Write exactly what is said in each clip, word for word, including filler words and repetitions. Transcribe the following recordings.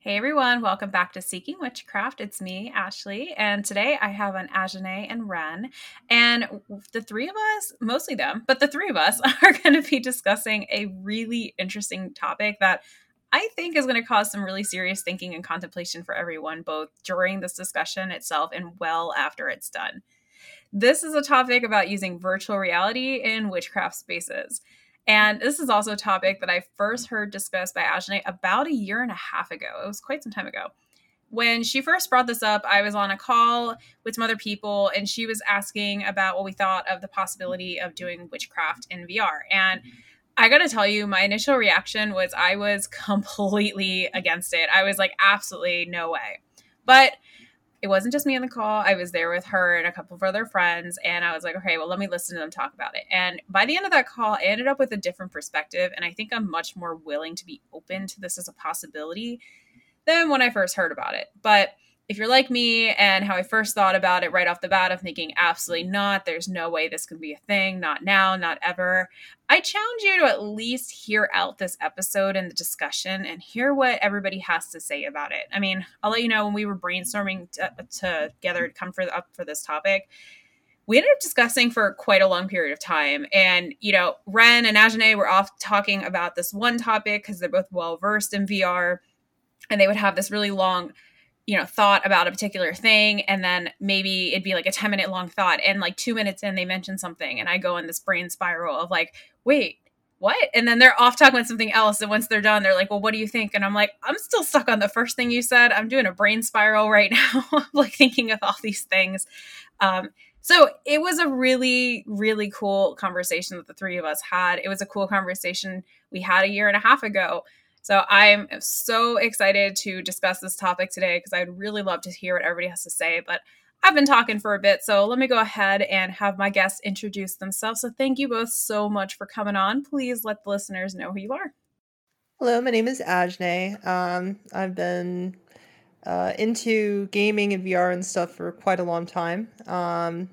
Hey everyone, welcome back to Seeking Witchcraft. It's me, Ashley, and today I have on Ajane and Ren, and the three of us, mostly them, but the three of us are going to be discussing a really interesting topic that I think is going to cause some really serious thinking and contemplation for everyone, both during this discussion itself and well after it's done. This is a topic about using virtual reality in witchcraft spaces. And this is also a topic that I first heard discussed by Ajane about a year and a half ago. It was quite some time ago. When she first brought this up, I was on a call with some other people, and she was asking about what we thought of the possibility of doing witchcraft in V R. And I got to tell you, my initial reaction was I was completely against it. I was like, absolutely no way. But it wasn't just me on the call. I was there with her and a couple of other friends. And I was like, okay, well, let me listen to them talk about it. And by the end of that call, I ended up with a different perspective. And I think I'm much more willing to be open to this as a possibility than when I first heard about it. But if you're like me and how I first thought about it right off the bat of thinking, absolutely not, there's no way this can be a thing, not now, not ever, I challenge you to at least hear out this episode and the discussion and hear what everybody has to say about it. I mean, I'll let you know, when we were brainstorming t- together to come for the, up for this topic, we ended up discussing for quite a long period of time. And, you know, Ren and Ajane were off talking about this one topic because they're both well-versed in V R, and they would have this really long you know, thought about a particular thing. And then maybe it'd be like a ten minute long thought. And like two minutes in, they mention something. And I go in this brain spiral of like, wait, what? And then they're off talking about something else. And once they're done, they're like, well, what do you think? And I'm like, I'm still stuck on the first thing you said. I'm doing a brain spiral right now, like thinking of all these things. Um, so it was a really, really cool conversation that the three of us had. It was a cool conversation we had a year and a half ago. So I'm so excited to discuss this topic today because I'd really love to hear what everybody has to say. But I've been talking for a bit, so let me go ahead and have my guests introduce themselves. So thank you both so much for coming on. Please let the listeners know who you are. Hello, my name is Ajane. Um, I've been uh, into gaming and V R and stuff for quite a long time. Um,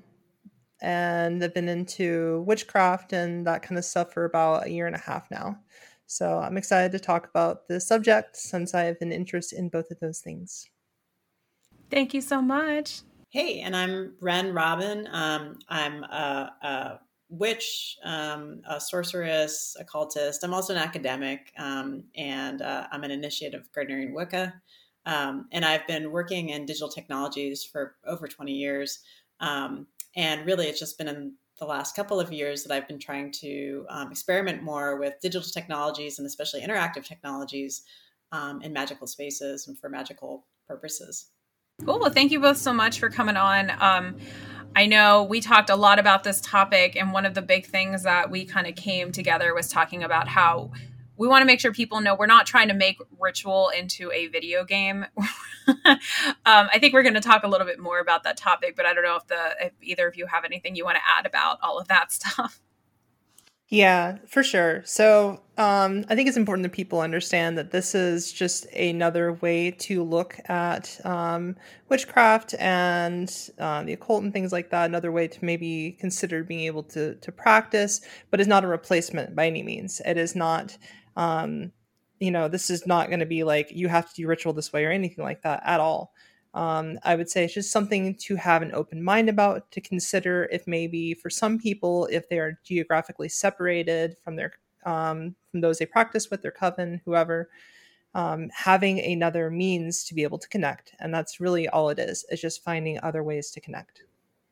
and I've been into witchcraft and that kind of stuff for about a year and a half now. So I'm excited to talk about this subject since I have an interest in both of those things. Thank you so much. Hey, and I'm Ren Robin. Um, I'm a, a witch, um, a sorceress, a cultist. I'm also an academic, um, and uh, I'm an initiate of Gardnerian Wicca. Um, and I've been working in digital technologies for over twenty years. Um, and really, it's just been in the last couple of years that I've been trying to um, experiment more with digital technologies and especially interactive technologies um, in magical spaces and for magical purposes. Cool. Well, thank you both so much for coming on. Um, I know we talked a lot about this topic, and one of the big things that we kind of came together was talking about how we want to make sure people know we're not trying to make ritual into a video game. um, I think we're going to talk a little bit more about that topic, but I don't know if the if either of you have anything you want to add about all of that stuff. Yeah, for sure. So um, I think it's important that people understand that this is just another way to look at um, witchcraft and uh, the occult and things like that. Another way to maybe consider being able to to practice, but it's not a replacement by any means. It is not, um, you know, this is not going to be like you have to do ritual this way or anything like that at all. Um, I would say it's just something to have an open mind about, to consider if maybe for some people, if they are geographically separated from their um, from those they practice with, their coven, whoever, um, having another means to be able to connect. And that's really all it is, is just finding other ways to connect.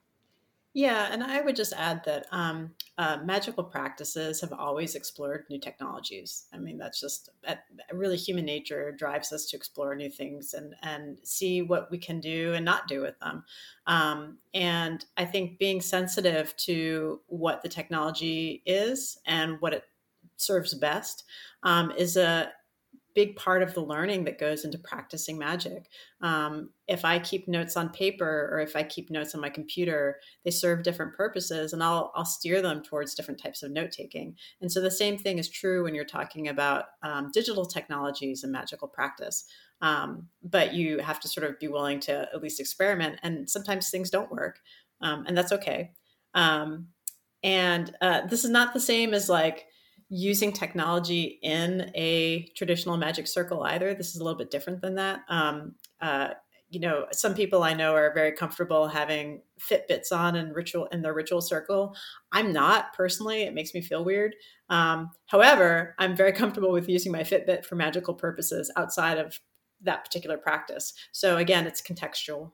Yeah, and I would just add that um, uh, magical practices have always explored new technologies. I mean, that's just that really human nature drives us to explore new things and and see what we can do and not do with them. Um, and I think being sensitive to what the technology is and what it serves best um, is a big part of the learning that goes into practicing magic. Um, if I keep notes on paper or if I keep notes on my computer, they serve different purposes, and I'll I'll steer them towards different types of note taking. And so the same thing is true when you're talking about um, digital technologies and magical practice. Um, but you have to sort of be willing to at least experiment, and sometimes things don't work, um, and that's okay. Um, and uh, this is not the same as like using technology in a traditional magic circle either. This is a little bit different than that. Um, uh, you know, some people I know are very comfortable having Fitbits on and ritual in their ritual circle. I'm not personally. It makes me feel weird. Um, however, I'm very comfortable with using my Fitbit for magical purposes outside of that particular practice. So again, it's contextual.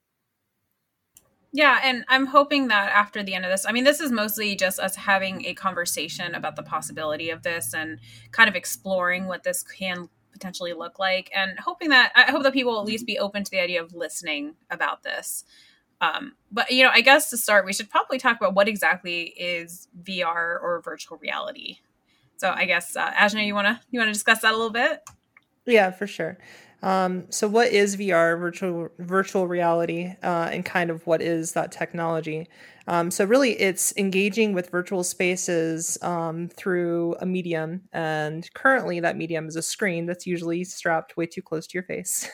Yeah, and I'm hoping that after the end of this, I mean, this is mostly just us having a conversation about the possibility of this and kind of exploring what this can potentially look like, and hoping that I hope that people will at least be open to the idea of listening about this. Um, but, you know, I guess to start, we should probably talk about what exactly is V R or virtual reality. So I guess, uh, Ajna, you want to you want to discuss that a little bit? Yeah, for sure. Um, so what is V R, virtual virtual reality, uh, and kind of what is that technology? Um, so really, it's engaging with virtual spaces um, through a medium, and currently that medium is a screen that's usually strapped way too close to your face.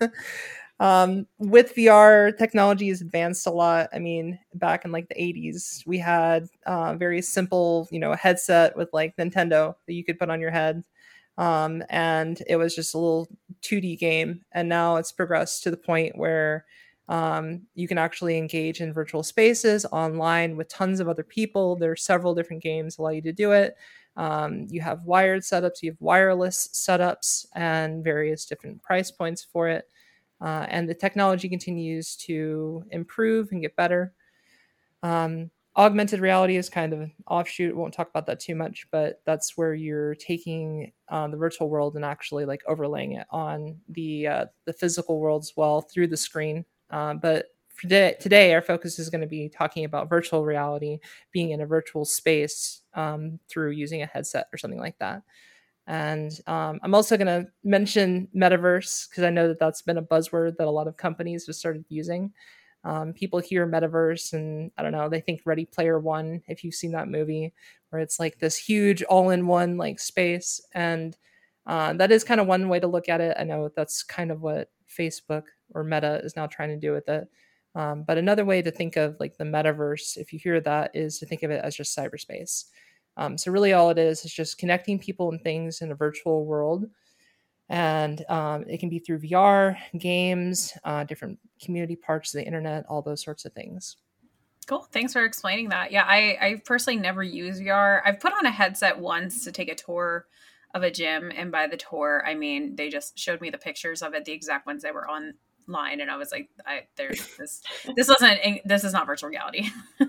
Um, with V R, technology has advanced a lot. I mean, back in like the eighties, we had uh, very simple, you know, a headset with like Nintendo that you could put on your head. Um, and it was just a little two D game. And now it's progressed to the point where um, you can actually engage in virtual spaces online with tons of other people. There are several different games that allow you to do it. Um, you have wired setups, you have wireless setups, and various different price points for it. Uh, and the technology continues to improve and get better. Um, augmented reality is kind of an offshoot. Won't talk about that too much, but that's where you're taking uh, the virtual world and actually like overlaying it on the uh, the physical world as well through the screen. Uh, but today, today, our focus is going to be talking about virtual reality, being in a virtual space um, through using a headset or something like that. And um, I'm also going to mention metaverse because I know that that's been a buzzword that a lot of companies have started using. Um, people hear metaverse and I don't know, they think Ready Player One, if you've seen that movie, where it's like this huge all in one like space. And uh, that is kind of one way to look at it. I know that's kind of what Facebook or Meta is now trying to do with it. Um, but another way to think of like the metaverse, if you hear that, is to think of it as just cyberspace. Um, so really all it is is just connecting people and things in a virtual world. And um, it can be through V R, games, uh, different community parts of the internet, all those sorts of things. Cool. Thanks for explaining that. Yeah, I, I personally never use V R. I've put on a headset once to take a tour of a gym. And by the tour, I mean, they just showed me the pictures of it, the exact ones that were online. And I was like, I, there's this, this wasn't, this is not virtual reality.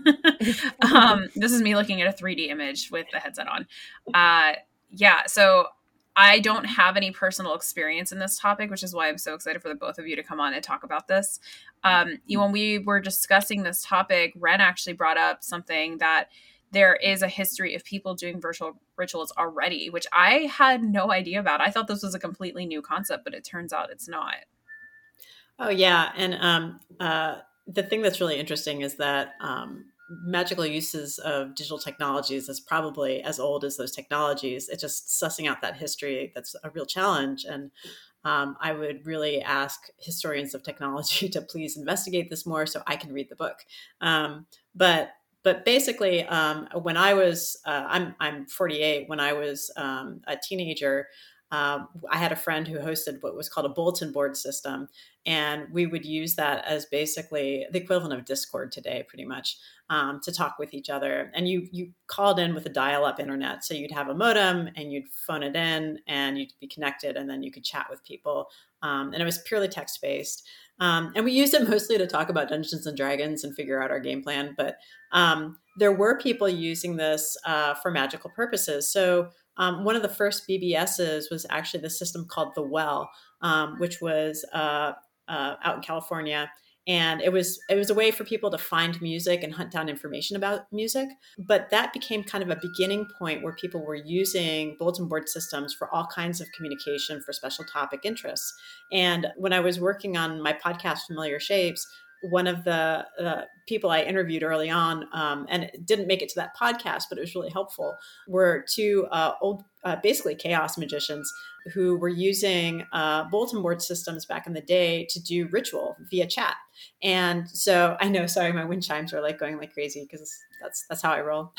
um, this is me looking at a three D image with the headset on. Uh, yeah. So I don't have any personal experience in this topic, which is why I'm so excited for the both of you to come on and talk about this. Um, you know, when we were discussing this topic, Ren actually brought up something that there is a history of people doing virtual rituals already, which I had no idea about. I thought this was a completely new concept, but it turns out it's not. Oh, yeah. And um, uh, the thing that's really interesting is that um, magical uses of digital technologies is probably as old as those technologies. It's just sussing out that history that's a real challenge. And um, I would really ask historians of technology to please investigate this more so I can read the book. Um, but but basically, um, when I was uh, I'm I'm forty-eight. When I was um, a teenager, um, I had a friend who hosted what was called a bulletin board system. And we would use that as basically the equivalent of Discord today, pretty much, um, to talk with each other. And you you called in with a dial-up internet. So you'd have a modem and you'd phone it in and you'd be connected and then you could chat with people. Um, and it was purely text-based. Um, and we used it mostly to talk about Dungeons and Dragons and figure out our game plan. But um, there were people using this uh, for magical purposes. So um, one of the first B B Ss was actually the system called The Well, um, which was uh, uh, out in California. And it was it was a way for people to find music and hunt down information about music. But that became kind of a beginning point where people were using bulletin board systems for all kinds of communication for special topic interests. And when I was working on my podcast, Familiar Shapes, one of the uh, people I interviewed early on, um, and it didn't make it to that podcast, but it was really helpful, were two uh, old, uh, basically chaos magicians who were using uh, bulletin board systems back in the day to do ritual via chat. And so I know, sorry, my wind chimes are like going like crazy because that's that's how I roll.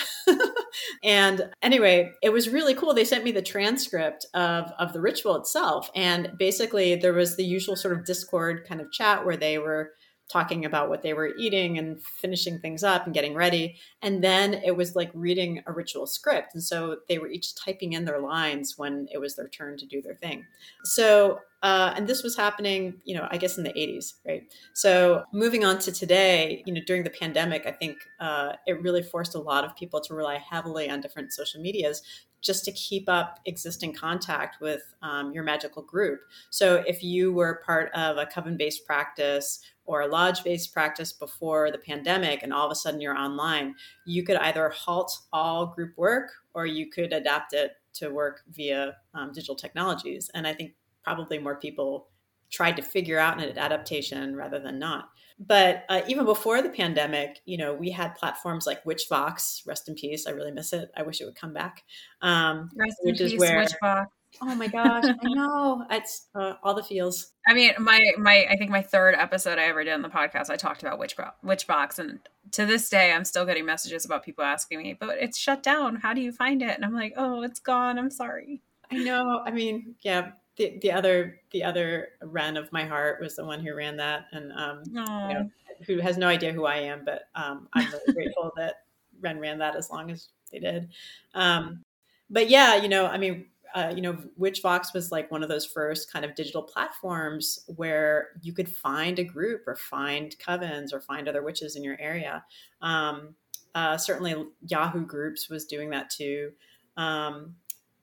And anyway, it was really cool. They sent me the transcript of, of the ritual itself. And basically there was the usual sort of Discord kind of chat where they were talking about what they were eating and finishing things up and getting ready. And then it was like reading a ritual script. And so they were each typing in their lines when it was their turn to do their thing. So, uh, and this was happening, you know, I guess in the eighties, right? So moving on to today, you know, during the pandemic, I think uh, it really forced a lot of people to rely heavily on different social medias just to keep up existing contact with um, your magical group. So if you were part of a coven-based practice or a lodge-based practice before the pandemic, and all of a sudden you're online, you could either halt all group work or you could adapt it to work via um, digital technologies. And I think probably more people tried to figure out an adaptation rather than not. But uh, even before the pandemic, you know, we had platforms like Witchvox, rest in peace. I really miss it. I wish it would come back. Um, Rest in which is peace, where, Witchbox. oh my gosh, I know. It's uh, all the feels. I mean, my my I think my third episode I ever did on the podcast, I talked about Witchbox, Witchbox, and to this day, I'm still getting messages about people asking me, but it's shut down. How do you find it? And I'm like, oh, it's gone. I'm sorry. I know. I mean, yeah. The, the other the other Ren of my heart was the one who ran that, and um, you know, who has no idea who I am, but um, I'm really grateful that Ren ran that as long as they did. Um, but yeah, you know, I mean, uh, you know, Witchvox was like one of those first kind of digital platforms where you could find a group or find covens or find other witches in your area. Um, uh, certainly, Yahoo Groups was doing that too. Um,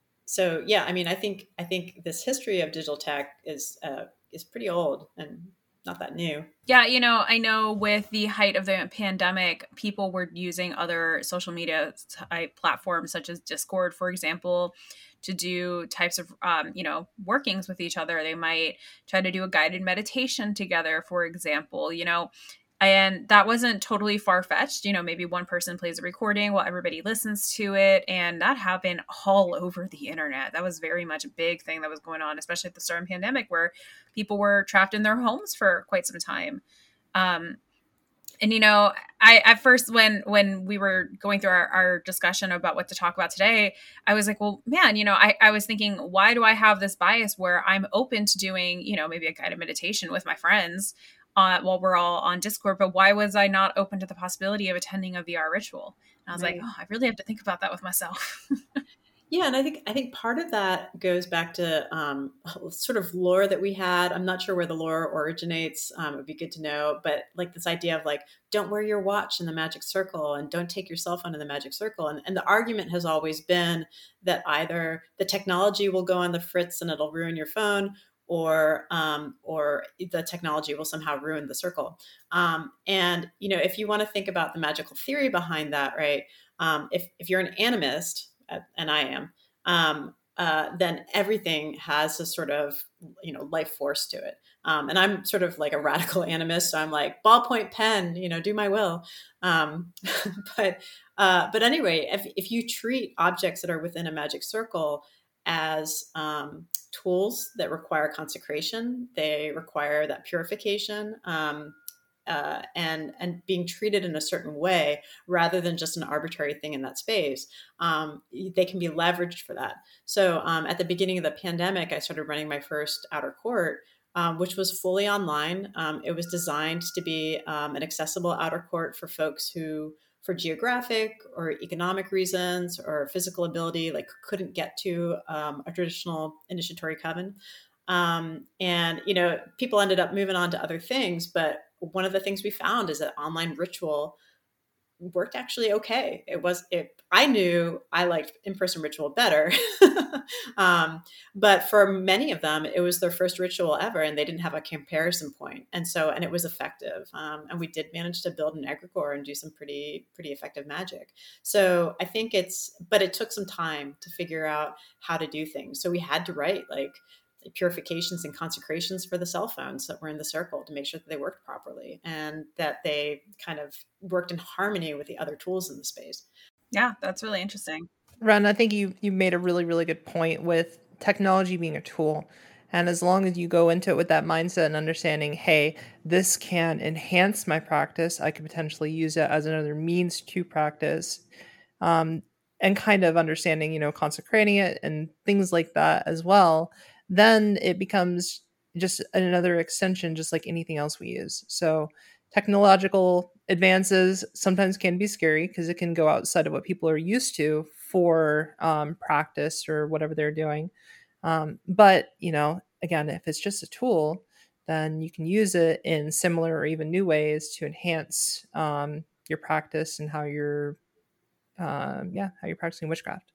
So yeah, I mean, I think I think this history of digital tech is uh, is pretty old and not that new. Yeah, you know, I know with the height of the pandemic, people were using other social media type platforms such as Discord, for example, to do types of um, you know, workings with each other. They might try to do a guided meditation together, for example. You know, and that wasn't totally far-fetched. You know, maybe one person plays a recording while everybody listens to it. And that happened all over the internet. That was very much a big thing that was going on, especially at the start of the pandemic, where people were trapped in their homes for quite some time. Um, and, you know, I at first, when when we were going through our, our discussion about what to talk about today, I was like, well, man, you know, I, I was thinking, why do I have this bias where I'm open to doing, you know, maybe a guided meditation with my friends Uh, while we're all on Discord, but why was I not open to the possibility of attending a V R ritual? And I was Right. like, oh, I really have to think about that with myself. Yeah, and I think I think part of that goes back to um, sort of lore that we had. I'm not sure where the lore originates. Um, it would be good to know, but like this idea of like, don't wear your watch in the magic circle and don't take your cell phone in the magic circle. And, and the argument has always been that either the technology will go on the fritz and it'll ruin your phone, or um, or the technology will somehow ruin the circle. Um, and you know, if you want to think about the magical theory behind that, right? Um, if if you're an animist, and I am, um, uh, then everything has a sort of, you know, life force to it. Um, and I'm sort of like a radical animist. So I'm like, ballpoint pen, you know, do my will. Um, but uh, but anyway, if, if you treat objects that are within a magic circle as um, tools that require consecration, they require that purification, um, Uh, and and being treated in a certain way rather than just an arbitrary thing in that space, um, they can be leveraged for that. So um, at the beginning of the pandemic, I started running my first outer court, um, which was fully online. Um, it was designed to be um, an accessible outer court for folks who, for geographic or economic reasons or physical ability, like couldn't get to um, a traditional initiatory coven. Um, and, you know, people ended up moving on to other things, but one of the things we found is that online ritual worked actually okay. It was, it, I knew I liked in-person ritual better. um, but for many of them, it was their first ritual ever and they didn't have a comparison point. And so, and it was effective. Um, and we did manage to build an egregore and do some pretty, pretty effective magic. So I think it's, but it took some time to figure out how to do things. So we had to write like purifications and consecrations for the cell phones that were in the circle to make sure that they worked properly and that they kind of worked in harmony with the other tools in the space. Yeah, that's really interesting. Ren, I think you you made a really, really good point with technology being a tool. And as long as you go into it with that mindset and understanding, hey, this can enhance my practice, I could potentially use it as another means to practice, um, and kind of understanding, you know, consecrating it and things like that as well, then it becomes just another extension, just like anything else we use. So technological advances sometimes can be scary because it can go outside of what people are used to for um, practice or whatever they're doing. Um, but, you know, again, if it's just a tool, then you can use it in similar or even new ways to enhance um, your practice and how you're, um, yeah, how you're practicing witchcraft.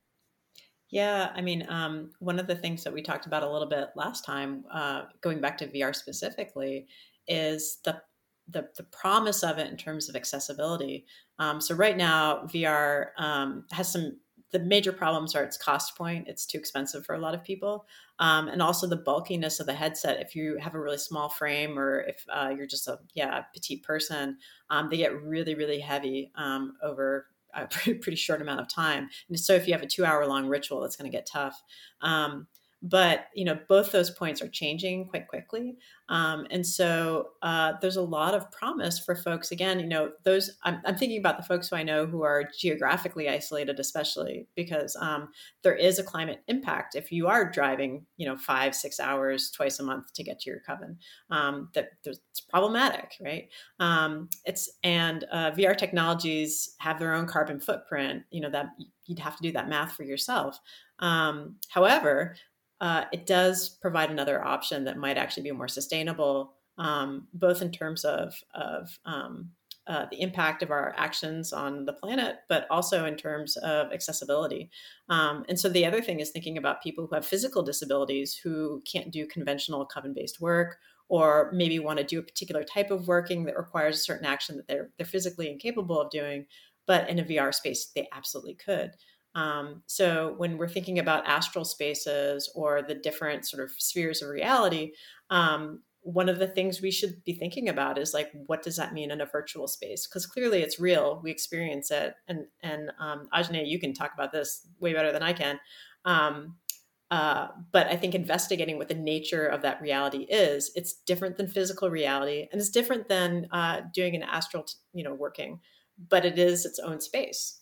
Yeah, I mean, um, one of the things that we talked about a little bit last time, uh, going back to V R specifically, is the the, the promise of it in terms of accessibility. Um, so right now, V R um, has some. The major problems are its cost point. It's too expensive for a lot of people, um, and also the bulkiness of the headset. If you have a really small frame, or if uh, you're just a yeah a petite person, um, they get really really heavy um, over a pretty, pretty short amount of time. And so if you have a two hour long ritual, it's going to get tough. Um, but you know, both those points are changing quite quickly, um, and so uh, there's a lot of promise for folks. Again, you know, those I'm, I'm thinking about the folks who I know who are geographically isolated, especially because um, there is a climate impact if you are driving, you know, five six hours twice a month to get to your coven. Um, that it's problematic, right? Um, it's and uh, V R technologies have their own carbon footprint. You know that you'd have to do that math for yourself. Um, however, uh, it does provide another option that might actually be more sustainable, um, both in terms of of um, uh, the impact of our actions on the planet, but also in terms of accessibility. Um, and so the other thing is thinking about people who have physical disabilities who can't do conventional coven-based work, or maybe want to do a particular type of working that requires a certain action that they're they're physically incapable of doing, but in a V R space they absolutely could. Um, so when we're thinking about astral spaces or the different sort of spheres of reality, um, one of the things we should be thinking about is like, what does that mean in a virtual space? Because clearly it's real, we experience it, and and um, Ajane, you can talk about this way better than I can. Um, uh, but I think investigating what the nature of that reality is, it's different than physical reality, and it's different than uh, doing an astral, you know, working, but it is its own space.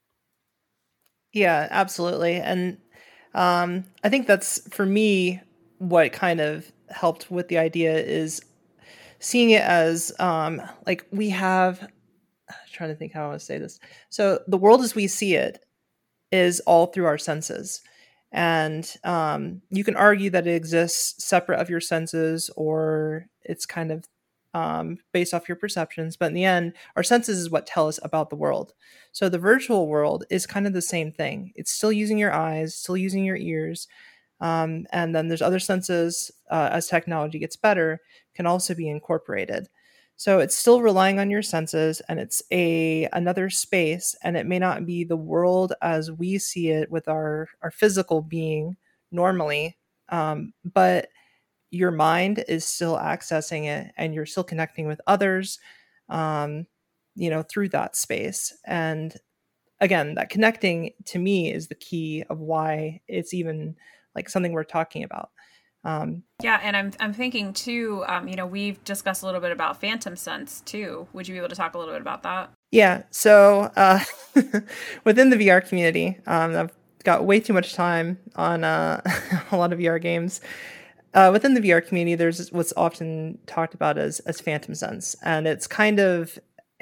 Yeah, absolutely. And um, I think that's for me what kind of helped with the idea is seeing it as um, like we have. I'm trying to think how I want to say this. So the world as we see it is all through our senses. And um, you can argue that it exists separate of your senses or it's kind of um, based off your perceptions. But in the end, our senses is what tell us about the world. So the virtual world is kind of the same thing. It's still using your eyes, still using your ears. Um, and then there's other senses uh, as technology gets better can also be incorporated. So it's still relying on your senses and it's a another space and it may not be the world as we see it with our our physical being normally, um, but your mind is still accessing it and you're still connecting with others, um, you know, through that space. And again, that connecting to me is the key of why it's even like something we're talking about. Um, yeah, and I'm I'm thinking too. Um, you know, we've discussed a little bit about phantom sense too. Would you be able to talk a little bit about that? Yeah. So uh, within the V R community, um, I've got way too much time on uh, a lot of V R games. Uh, within the V R community, there's what's often talked about as as phantom sense, and it's kind of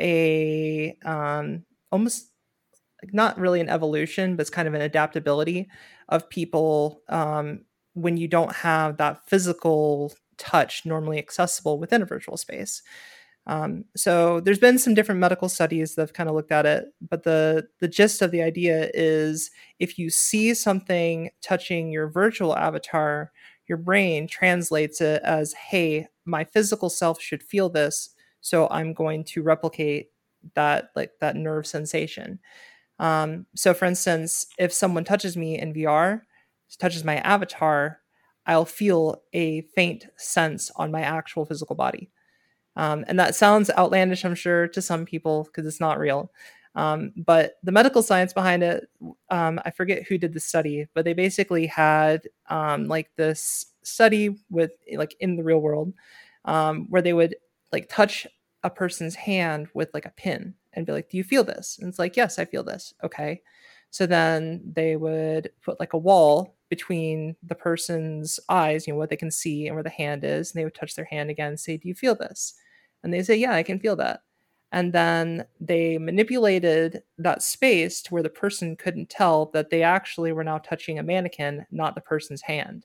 a um, almost like not really an evolution, but it's kind of an adaptability of people um, when you don't have that physical touch normally accessible within a virtual space. Um, so there's been some different medical studies that have kind of looked at it, but the the gist of the idea is if you see something touching your virtual avatar, your brain translates it as, "Hey, my physical self should feel this, so I'm going to replicate that like that nerve sensation." Um, so, for instance, if someone touches me in V R, touches my avatar, I'll feel a faint sense on my actual physical body. Um, and that sounds outlandish, I'm sure, to some people because it's not real. Um, but the medical science behind it, um, I forget who did the study, but they basically had um, like this study with like in the real world um, where they would like touch a person's hand with like a pin and be like, do you feel this? And it's like, yes, I feel this. Okay. So then they would put like a wall between the person's eyes, you know, what they can see and where the hand is. And they would touch their hand again and say, do you feel this? And they say, yeah, I can feel that. And then they manipulated that space to where the person couldn't tell that they actually were now touching a mannequin, not the person's hand.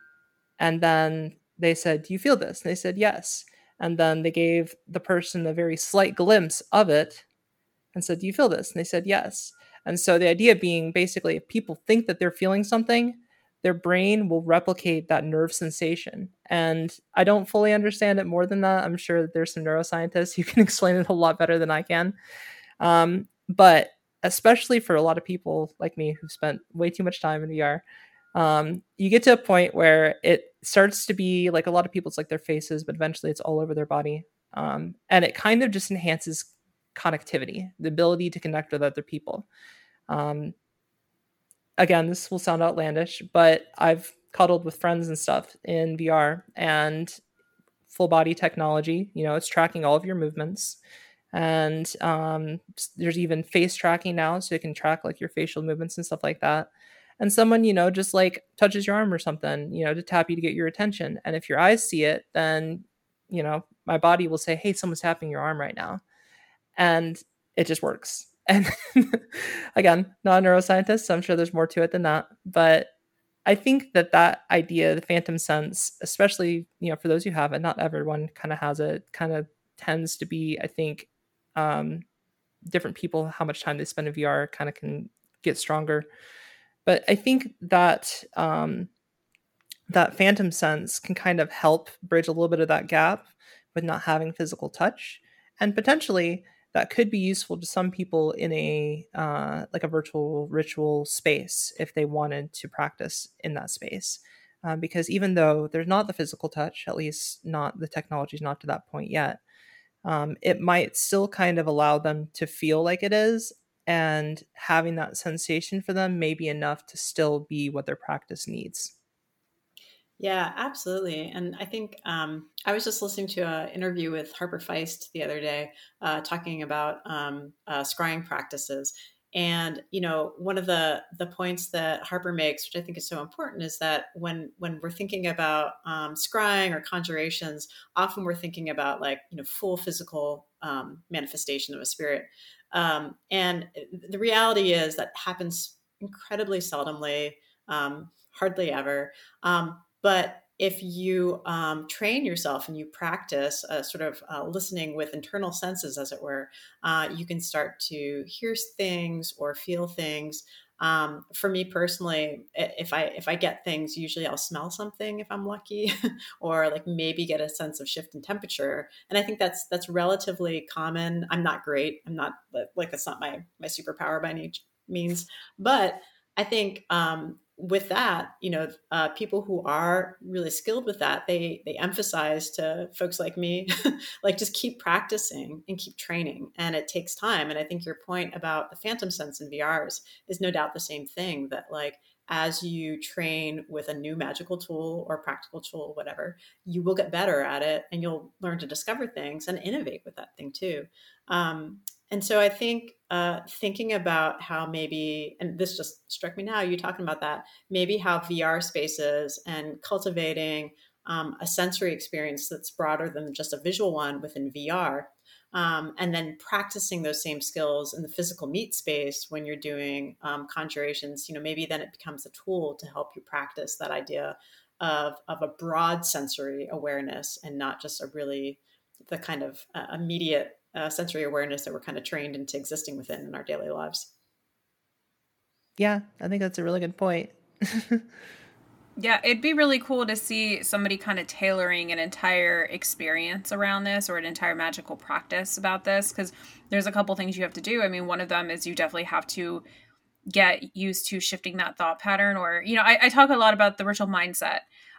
And then they said, do you feel this? And they said, yes. And then they gave the person a very slight glimpse of it and said, do you feel this? And they said, yes. And so the idea being basically if people think that they're feeling something, their brain will replicate that nerve sensation. And I don't fully understand it more than that. I'm sure that there's some neuroscientists who can explain it a lot better than I can. Um, but especially for a lot of people like me who've spent way too much time in V R, um, you get to a point where it starts to be like a lot of people, it's like their faces, but eventually it's all over their body. Um, and it kind of just enhances connectivity, the ability to connect with other people. Um, again, this will sound outlandish, but I've cuddled with friends and stuff in V R and full body technology. You know, it's tracking all of your movements. And um, there's even face tracking now, so it can track like your facial movements and stuff like that. And someone, you know, just like touches your arm or something, you know, to tap you to get your attention. And if your eyes see it, then, you know, my body will say, hey, someone's tapping your arm right now. And it just works. And again, not a neuroscientist, so I'm sure there's more to it than that. But I think that that idea, the phantom sense, especially, you know, for those who have it, not everyone kind of has it, kind of tends to be, I think, um, different people, how much time they spend in V R kind of can get stronger. But I think that um, that phantom sense can kind of help bridge a little bit of that gap with not having physical touch. And potentially that could be useful to some people in a uh, like a virtual ritual space if they wanted to practice in that space. Um, because even though there's not the physical touch, at least not the technology is not to that point yet, um, it might still kind of allow them to feel like it is. And having that sensation for them may be enough to still be what their practice needs. Yeah, absolutely. And I think um, I was just listening to an interview with Harper Feist the other day, uh, talking about um, uh, scrying practices. And you know, one of the the points that Harper makes, which I think is so important, is that when when we're thinking about um, scrying or conjurations, often we're thinking about like you know full physical um, manifestation of a spirit. Um, and the reality is that happens incredibly seldomly, um, hardly ever. Um, but if you um, train yourself and you practice uh, sort of uh, listening with internal senses, as it were, uh, you can start to hear things or feel things. Um, for me personally, if I if I get things, usually I'll smell something if I'm lucky, or like maybe get a sense of shift in temperature. And I think that's that's relatively common. I'm not great. I'm not like that's not my my superpower by any means, but I think um, with that, you know, uh, people who are really skilled with that, they they emphasize to folks like me, like just keep practicing and keep training, and it takes time. And I think your point about the phantom sense in V Rs is no doubt the same thing. That like as you train with a new magical tool or practical tool, whatever, you will get better at it, and you'll learn to discover things and innovate with that thing too. Um, And so I think uh, thinking about how maybe, and this just struck me now, you talking about that, maybe how V R spaces and cultivating um, a sensory experience that's broader than just a visual one within V R, um, and then practicing those same skills in the physical meat space when you're doing um, conjurations, you know, maybe then it becomes a tool to help you practice that idea of, of a broad sensory awareness and not just a really the kind of uh, immediate Uh, sensory awareness that we're kind of trained into existing within in our daily lives. Yeah, I think that's a really good point. Yeah, it'd be really cool to see somebody kind of tailoring an entire experience around this or an entire magical practice about this, because there's a couple things you have to do. I mean, one of them is you definitely have to get used to shifting that thought pattern, or, you know, I, I talk a lot about the ritual mindset.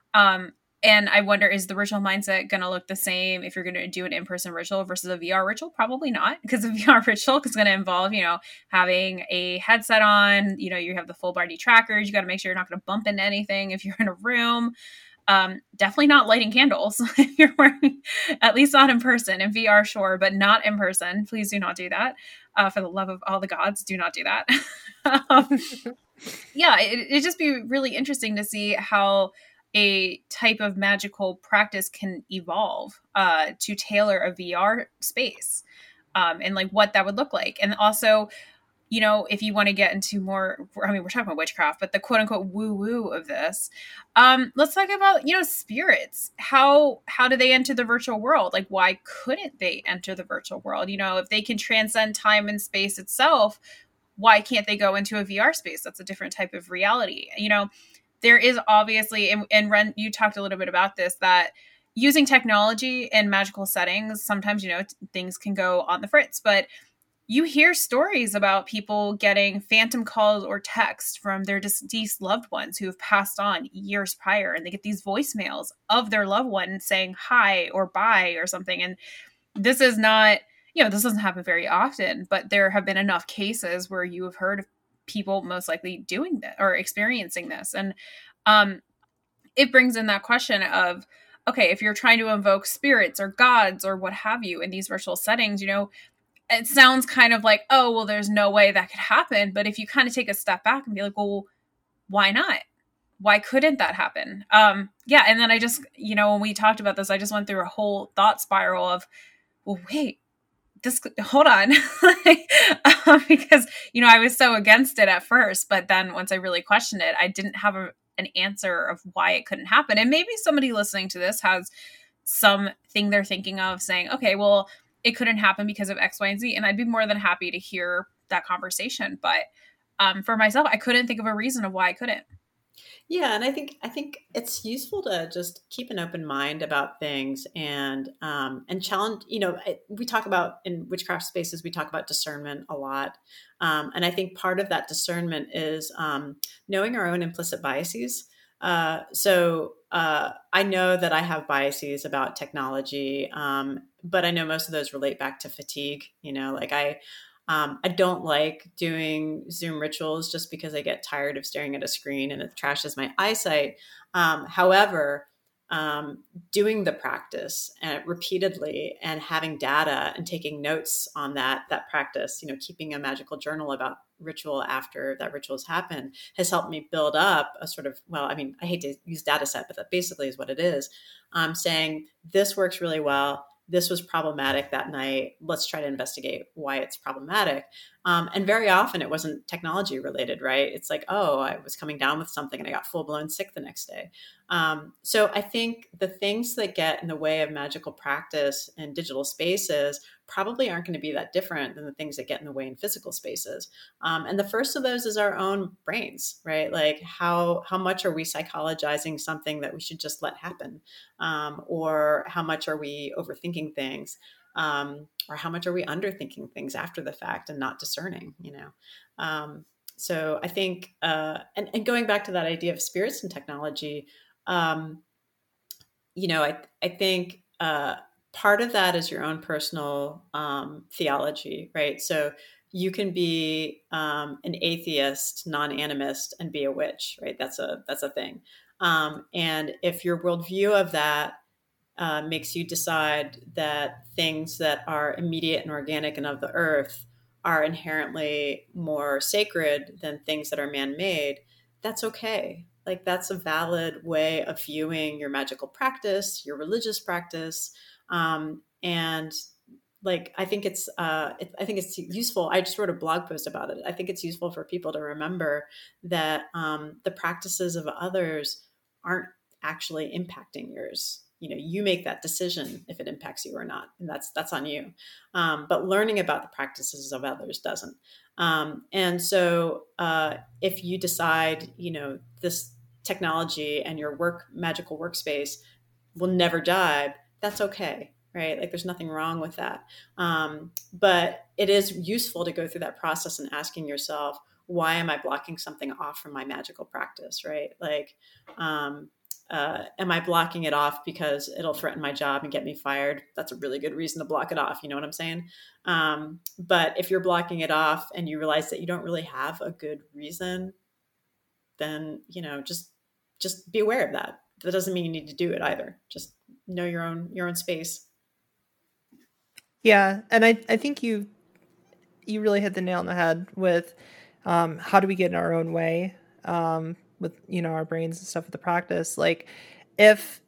Um, and I wonder, is the ritual mindset going to look the same if you're going to do an in-person ritual versus a V R ritual? Probably not, because a V R ritual is going to involve, you know, having a headset on, you know, you have the full body trackers. You got to make sure you're not going to bump into anything if you're in a room. Um, definitely not lighting candles if you're wearing, at least not in person. In V R, sure, but not in person. Please do not do that. Uh, for the love of all the gods, do not do that. um, yeah, it, it'd just be really interesting to see how a type of magical practice can evolve uh, to tailor a V R space, um, and like what that would look like. And also, you know, if you want to get into more, I mean, we're talking about witchcraft, but the quote unquote woo woo of this, um, let's talk about, you know, spirits. How, how do they enter the virtual world? Like, why couldn't they enter the virtual world? You know, if they can transcend time and space itself, why can't they go into a V R space? That's a different type of reality. You know, there is obviously, and, and Ren, you talked a little bit about this, that using technology in magical settings, sometimes, you know, t- things can go on the fritz, but you hear stories about people getting phantom calls or text from their deceased loved ones who have passed on years prior, and they get these voicemails of their loved one saying hi or bye or something. And this is not, you know, this doesn't happen very often, but there have been enough cases where you have heard of people most likely doing that or experiencing this. And um, it brings in that question of, okay, if you're trying to invoke spirits or gods or what have you in these virtual settings, you know, it sounds kind of like, oh, well, there's no way that could happen. But if you kind of take a step back and be like, well, why not? Why couldn't that happen? Um, yeah. And then I just, you know, when we talked about this, I just went through a whole thought spiral of, well, wait, this, hold on. um, because, you know, I was so against it at first, but then once I really questioned it, I didn't have a, an answer of why it couldn't happen. And maybe somebody listening to this has something they're thinking of saying, okay, well, it couldn't happen because of X, Y, and Z. And I'd be more than happy to hear that conversation. But um, for myself, I couldn't think of a reason of why I couldn't. Yeah, and I think I think it's useful to just keep an open mind about things and um, and challenge. You know, we talk about in witchcraft spaces, we talk about discernment a lot, um, and I think part of that discernment is um, knowing our own implicit biases. Uh, so uh, I know that I have biases about technology, um, but I know most of those relate back to fatigue. You know, like I. Um, I don't like doing Zoom rituals just because I get tired of staring at a screen and it trashes my eyesight. Um, however, um, doing the practice uh, repeatedly and having data and taking notes on that that practice, you know, keeping a magical journal about ritual after that ritual's happened has helped me build up a sort of, well, I mean, I hate to use data set, but that basically is what it is. Um, saying this works really well. This was problematic that night. Let's try to investigate why it's problematic. Um, and very often it wasn't technology related, right? It's like, oh, I was coming down with something and I got full blown sick the next day. Um, so I think the things that get in the way of magical practice in digital spaces probably aren't going to be that different than the things that get in the way in physical spaces. Um, and the first of those is our own brains, right? Like how how much are we psychologizing something that we should just let happen? Um, or how much are we overthinking things? Um, or how much are we underthinking things after the fact and not discerning, you know? Um, so I think, uh, and, and going back to that idea of spirits and technology, um, you know, I, I think uh, part of that is your own personal um, theology, right? So you can be um, an atheist, non-animist, and be a witch, right? That's a that's a thing. Um, and if your worldview of that uh, makes you decide that things that are immediate and organic and of the earth are inherently more sacred than things that are man-made, that's okay. Like that's a valid way of viewing your magical practice, your religious practice, um, and like I think it's uh, it, I think it's useful. I just wrote a blog post about it. I think it's useful for people to remember that um, the practices of others aren't actually impacting yours. You know, you make that decision if it impacts you or not, and that's that's on you. Um, but learning about the practices of others doesn't. Um, and so, uh, if you decide, you know, this technology and your work magical workspace will never die, that's okay, right? Like there's nothing wrong with that. Um, but it is useful to go through that process and asking yourself, why am I blocking something off from my magical practice, right? Like, um, uh, am I blocking it off because it'll threaten my job and get me fired? That's a really good reason to block it off. You know what I'm saying? Um, but if you're blocking it off and you realize that you don't really have a good reason, then, you know, just, just be aware of that. That doesn't mean you need to do it either. Just know your own, your own space. Yeah. And I, I think you, you really hit the nail on the head with, um, how do we get in our own way, um, with, you know, our brains and stuff with the practice. Like if,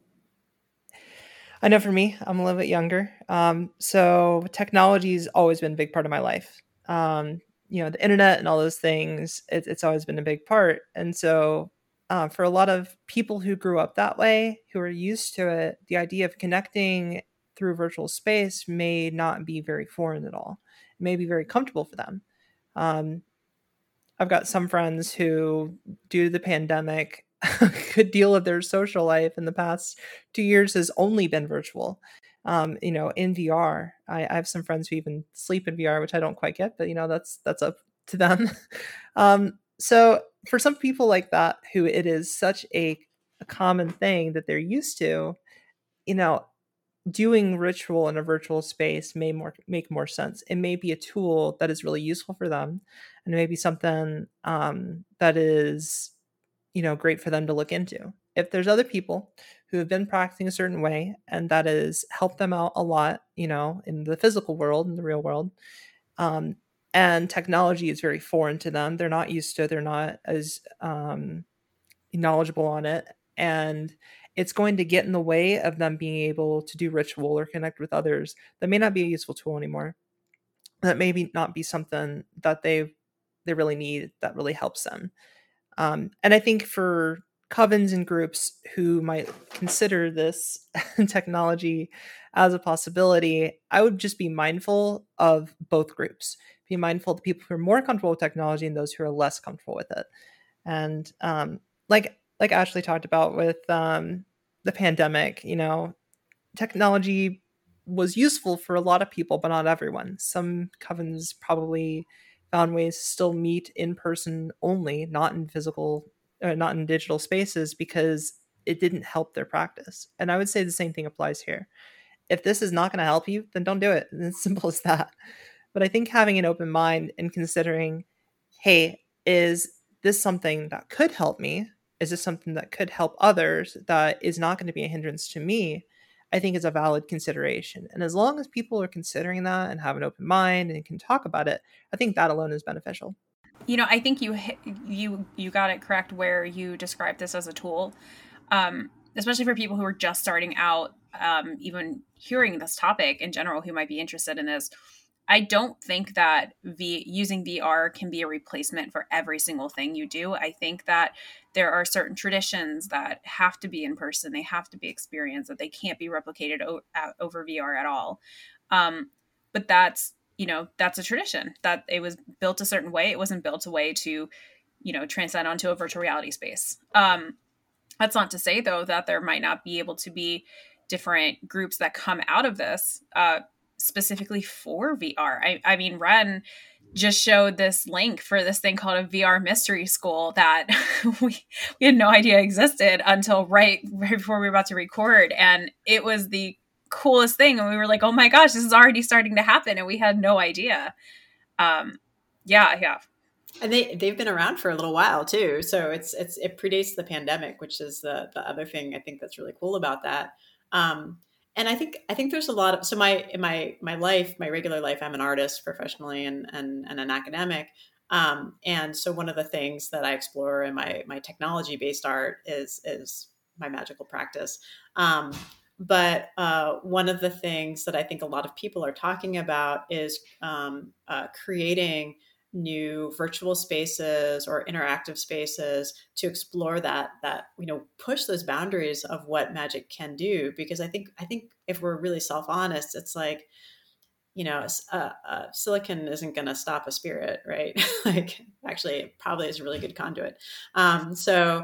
I know for me, I'm a little bit younger. Um, so technology's always been a big part of my life. Um, you know, the internet and all those things, it, it's always been a big part. And so uh, for a lot of people who grew up that way, who are used to it, the idea of connecting through virtual space may not be very foreign at all. It may be very comfortable for them. Um, I've got some friends who, due to the pandemic, a good deal of their social life in the past two years has only been virtual. Um, you know, in V R. I, I have some friends who even sleep in V R, which I don't quite get, but you know, that's that's up to them. um, so for some people like that, who it is such a, a common thing that they're used to, you know, doing ritual in a virtual space may more make more sense. It may be a tool that is really useful for them, and maybe something um, that is, you know, great for them to look into. If there's other people who have been practicing a certain way and that has helped them out a lot, you know, in the physical world, in the real world, um, and technology is very foreign to them, they're not used to, it, they're not as um, knowledgeable on it, and it's going to get in the way of them being able to do ritual or connect with others, that may not be a useful tool anymore. That maybe not be something that they they really need, that really helps them. Um, and I think for covens and groups who might consider this technology as a possibility, I would just be mindful of both groups. Be mindful of the people who are more comfortable with technology and those who are less comfortable with it. And um, like like Ashley talked about with um, the pandemic, you know, technology was useful for a lot of people, but not everyone. Some covens probably found ways to still meet in person only, not in physical, uh, not in digital spaces, because it didn't help their practice. And I would say the same thing applies here. If this is not going to help you, then don't do it. And it's simple as that. But I think having an open mind and considering, hey, is this something that could help me? Is this something that could help others that is not going to be a hindrance to me? I think is a valid consideration. And as long as people are considering that and have an open mind and can talk about it, I think that alone is beneficial. You know, I think you you you got it correct where you described this as a tool, um, especially for people who are just starting out, um, even hearing this topic in general, who might be interested in this. I don't think that v- using V R can be a replacement for every single thing you do. I think that there are certain traditions that have to be in person. They have to be experienced, that they can't be replicated o- over V R at all. Um, but that's, you know, that's a tradition that it was built a certain way. It wasn't built a way to, you know, transcend onto a virtual reality space. Um, that's not to say, though, that there might not be able to be different groups that come out of this, uh, specifically for V R. I, I mean, Ren just showed this link for this thing called a V R mystery school that we, we had no idea existed until right, right before we were about to record. And it was the coolest thing. And we were like, oh my gosh, this is already starting to happen. And we had no idea. Um, yeah, yeah. And they, they've been around for a little while too. So it's, it's, it predates the pandemic, which is the, the other thing I think that's really cool about that. Um, And I think I think there's a lot of so my in my my life, my regular life, I'm an artist professionally and and, and an academic. Um, and so one of the things that I explore in my my technology based art is is my magical practice. Um, but uh, one of the things that I think a lot of people are talking about is um, uh, creating new virtual spaces or interactive spaces to explore that that you know push those boundaries of what magic can do, because I think I think if we're really self-honest, it's like, you know uh, uh, silicon isn't going to stop a spirit, right? Like actually it probably is a really good conduit. um so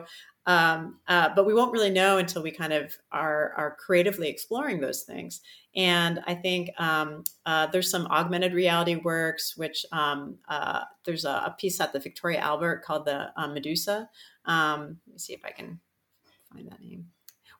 um uh, but we won't really know until we kind of are are creatively exploring those things. And I think um, uh, there's some augmented reality works, which um, uh, there's a, a piece at the Victoria Albert called the uh, Medusa. Um, let me see if I can find that name.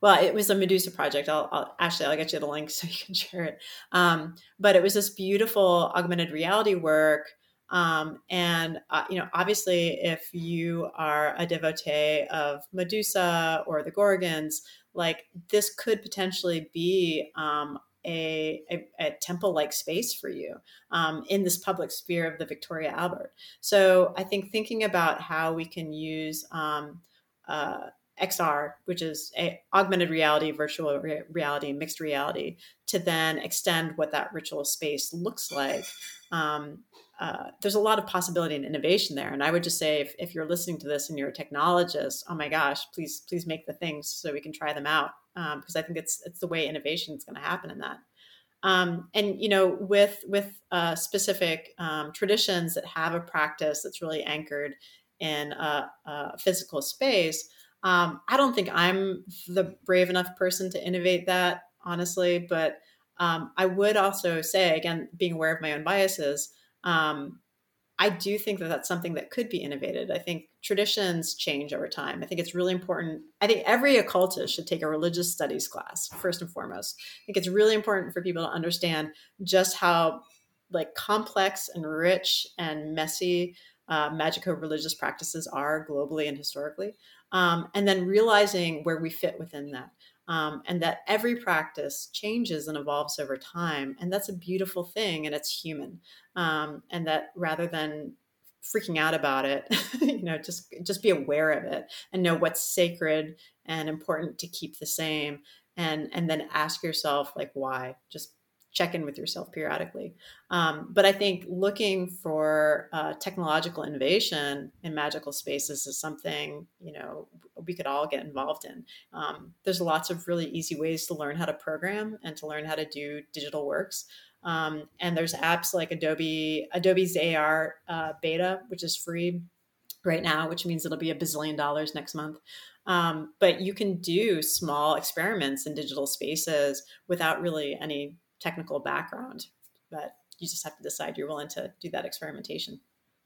well, it was a Medusa project. I'll, I'll actually, I'll get you the link so you can share it. Um, but it was this beautiful augmented reality work. Um, and, uh, you know, obviously if you are a devotee of Medusa or the Gorgons, like this could potentially be, um, a, a, a temple-like space for you, um, in this public sphere of the Victoria Albert. So I think thinking about how we can use, um, uh, X R, which is a augmented reality, virtual re- reality, mixed reality, to then extend what that ritual space looks like. Um, uh, there's a lot of possibility and innovation there. And I would just say, if, if you're listening to this and you're a technologist, oh my gosh, please, please make the things so we can try them out. Um, because I think it's, it's the way innovation is going to happen in that. Um, and, you know, with, with uh, specific um, traditions that have a practice that's really anchored in a, a physical space, Um, I don't think I'm the brave enough person to innovate that, honestly. But um, I would also say, again, being aware of my own biases, um, I do think that that's something that could be innovated. I think traditions change over time. I think it's really important. I think every occultist should take a religious studies class, first and foremost. I think it's really important for people to understand just how like complex and rich and messy uh, magico-religious practices are globally and historically. Um, and then realizing where we fit within that. Um, and that every practice changes and evolves over time. And that's a beautiful thing, and it's human. Um, and that rather than freaking out about it, you know, just just be aware of it and know what's sacred and important to keep the same. And and then ask yourself, like, why? Just check in with yourself periodically. Um, but I think looking for uh, technological innovation in magical spaces is something, you know, we could all get involved in. Um, there's lots of really easy ways to learn how to program and to learn how to do digital works. Um, and there's apps like Adobe, Adobe's A R uh, beta, which is free right now, which means it'll be a bazillion dollars next month. Um, but you can do small experiments in digital spaces without really any technical background, but you just have to decide you're willing to do that experimentation.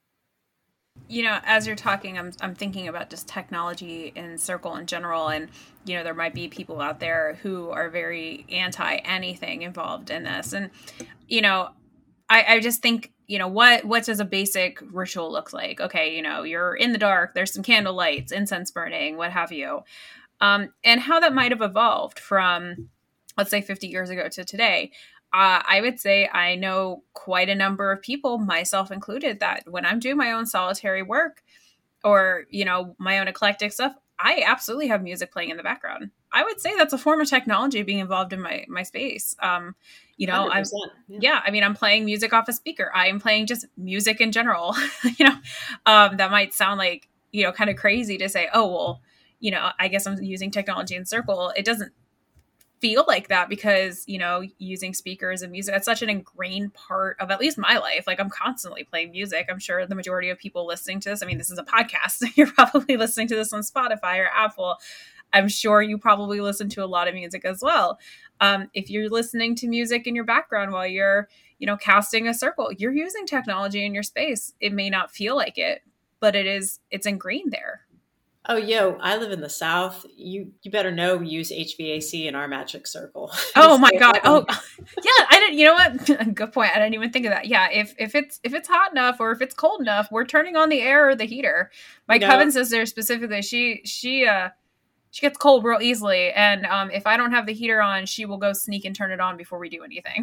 You know, as you're talking, I'm I'm thinking about just technology in Circle in general, and you know, there might be people out there who are very anti anything involved in this, and you know, I, I just think, you know, what what does a basic ritual look like? Okay, you know, you're in the dark, there's some candle lights, incense burning, what have you, um, and how that might have evolved from, let's say, fifty years ago to today. Uh, I would say I know quite a number of people, myself included, that when I'm doing my own solitary work or, you know, my own eclectic stuff, I absolutely have music playing in the background. I would say that's a form of technology being involved in my, my space. Um, you know, I'm, yeah. yeah, I mean, I'm playing music off a speaker. I am playing just music in general. you know, um, that might sound like, you know, kind of crazy to say, oh, well, you know, I guess I'm using technology in Circle. It doesn't feel like that because, you know, using speakers and music, that's such an ingrained part of at least my life. Like, I'm constantly playing music. I'm sure the majority of people listening to this, I mean, this is a podcast. You're probably listening to this on Spotify or Apple. I'm sure you probably listen to a lot of music as well. Um, if you're listening to music in your background while you're, you know, casting a circle, you're using technology in your space. It may not feel like it, but it is, it's ingrained there. Oh, yo, I live in the South. You you better know we use H V A C in our magic circle. Oh my God. Oh yeah. I didn't, you know what? Good point. I didn't even think of that. Yeah. If, if it's, if it's hot enough or if it's cold enough, we're turning on the air or the heater. My you know, coven sister specifically, she, she, uh, she gets cold real easily. And um, if I don't have the heater on, she will go sneak and turn it on before we do anything.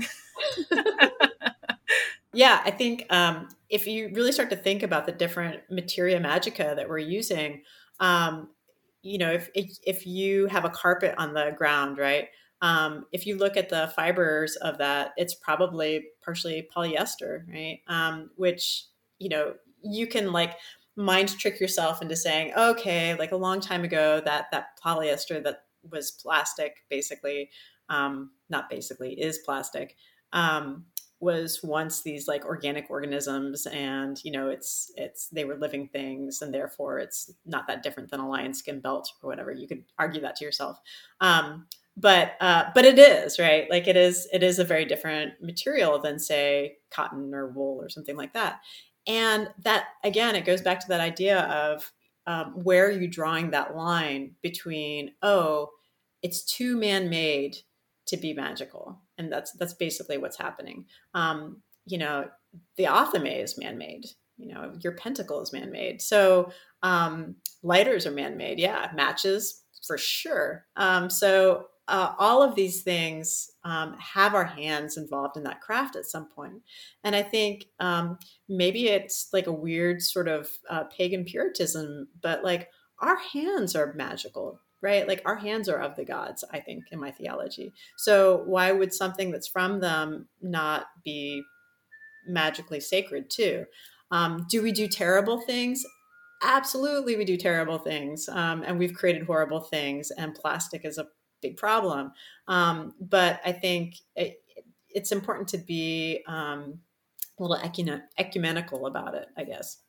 Yeah, I think um, if you really start to think about the different materia magica that we're using, um, you know, if, if if you have a carpet on the ground, right? Um, if you look at the fibers of that, it's probably partially polyester, right? Um, which, you know, you can like mind trick yourself into saying, okay, like a long time ago, that that polyester that was plastic, basically, um, not basically, is plastic. Um, was once these like organic organisms, and you know it's it's they were living things, and therefore it's not that different than a lion skin belt or whatever. You could argue that to yourself, um, but uh, but it is, right, like it is it is a very different material than, say, cotton or wool or something like that. And that, again, it goes back to that idea of um, where are you drawing that line between, oh, it's too man-made to be magical. And that's that's basically what's happening. Um, you know, the Athame is man-made. You know, your pentacle is man-made. So um, lighters are man-made. Yeah, matches for sure. Um, so uh, all of these things um, have our hands involved in that craft at some point. And I think um, maybe it's like a weird sort of uh, pagan puritanism, but like our hands are magical, right? Like our hands are of the gods, I think, in my theology. So why would something that's from them not be magically sacred too? Um, do we do terrible things? Absolutely, we do terrible things. Um, and we've created horrible things, and plastic is a big problem. Um, but I think it, it's important to be um, a little ecumen- ecumenical about it, I guess.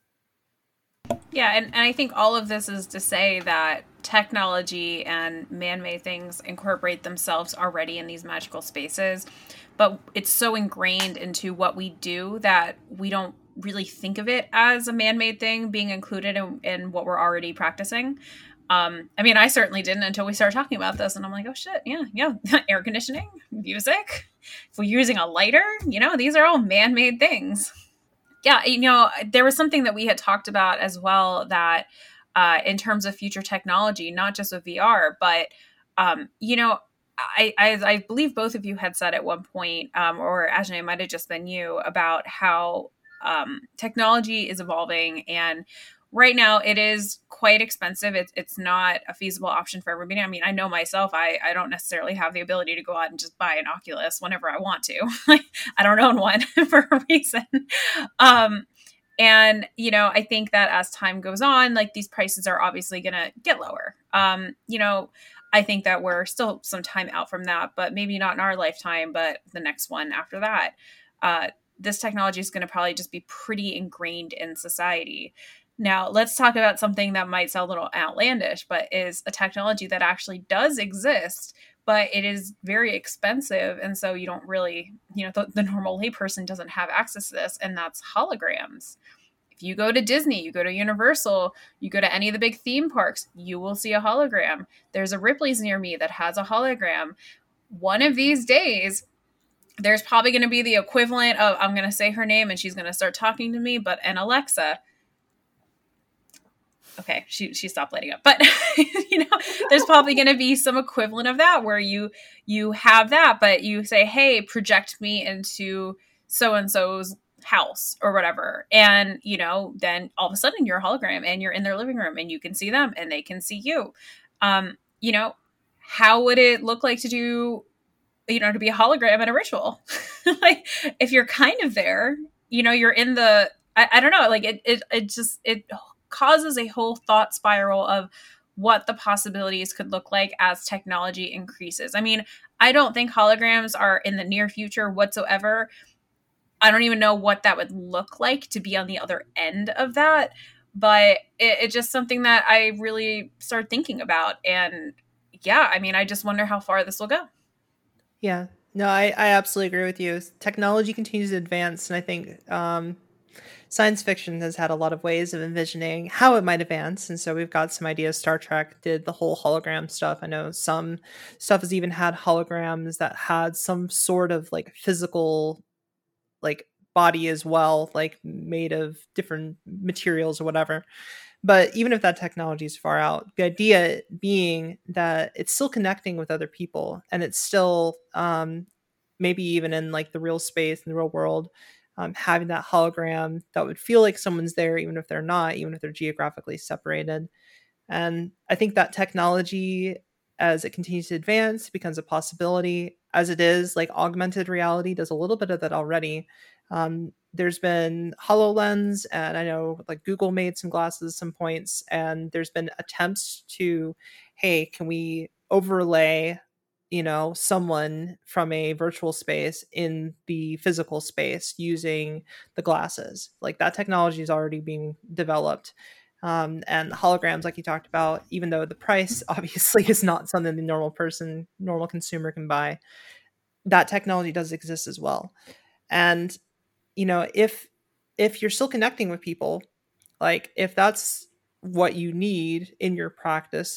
Yeah, and, and I think all of this is to say that technology and man-made things incorporate themselves already in these magical spaces, but it's so ingrained into what we do that we don't really think of it as a man-made thing being included in, in what we're already practicing. Um, I mean, I certainly didn't until we started talking about this, and I'm like, oh shit, yeah, yeah, air conditioning, music. If we're using a lighter, you know, these are all man-made things. Yeah, you know, there was something that we had talked about as well that uh, in terms of future technology, not just with V R, but, um, you know, I, I, I believe both of you had said at one point, um, or Ajane, it might have just been you, about how um, technology is evolving, and right now it is quite expensive. It's it's not a feasible option for everybody. I mean, I know myself, I, I don't necessarily have the ability to go out and just buy an Oculus whenever I want to. I don't own one for a reason. Um, and, you know, I think that as time goes on, like these prices are obviously going to get lower. Um, you know, I think that we're still some time out from that, but maybe not in our lifetime, but the next one after that. Uh, this technology is going to probably just be pretty ingrained in society. Now, let's talk about something that might sound a little outlandish, but is a technology that actually does exist, but it is very expensive. And so you don't really, you know, the, the normal layperson doesn't have access to this, and that's holograms. If you go to Disney, you go to Universal, you go to any of the big theme parks, you will see a hologram. There's a Ripley's near me that has a hologram. One of these days, there's probably going to be the equivalent of, I'm going to say her name and she's going to start talking to me, but an Alexa. Okay, she she stopped lighting up. But, you know, there's probably going to be some equivalent of that where you you have that, but you say, hey, project me into so-and-so's house or whatever. And, you know, then all of a sudden you're a hologram and you're in their living room and you can see them and they can see you. Um, you know, how would it look like to do, you know, to be a hologram at a ritual? Like, if you're kind of there, you know, you're in the, I, I don't know, like it, it, it just, it causes a whole thought spiral of what the possibilities could look like as technology increases. I mean, I don't think holograms are in the near future whatsoever. I don't even know what that would look like to be on the other end of that, but it, it's just something that I really started thinking about. And yeah, I mean, I just wonder how far this will go. Yeah, no, I, I absolutely agree with you. Technology continues to advance, and I think um, science fiction has had a lot of ways of envisioning how it might advance. And so we've got some ideas. Star Trek did the whole hologram stuff. I know some stuff has even had holograms that had some sort of like physical like body as well, like made of different materials or whatever. But even if that technology is far out, the idea being that it's still connecting with other people, and it's still um, maybe even in like the real space, in the real world, um, having that hologram that would feel like someone's there, even if they're not, even if they're geographically separated. And I think that technology, as it continues to advance, becomes a possibility. As it is, like augmented reality does a little bit of that already. Um, there's been HoloLens, and I know like Google made some glasses at some points, and there's been attempts to, hey, can we overlay, you know, someone from a virtual space in the physical space using the glasses? Like that technology is already being developed. Um, and holograms, like you talked about, even though the price obviously is not something the normal person, normal consumer can buy, that technology does exist as well. And you know, if if you're still connecting with people, like if that's what you need in your practice,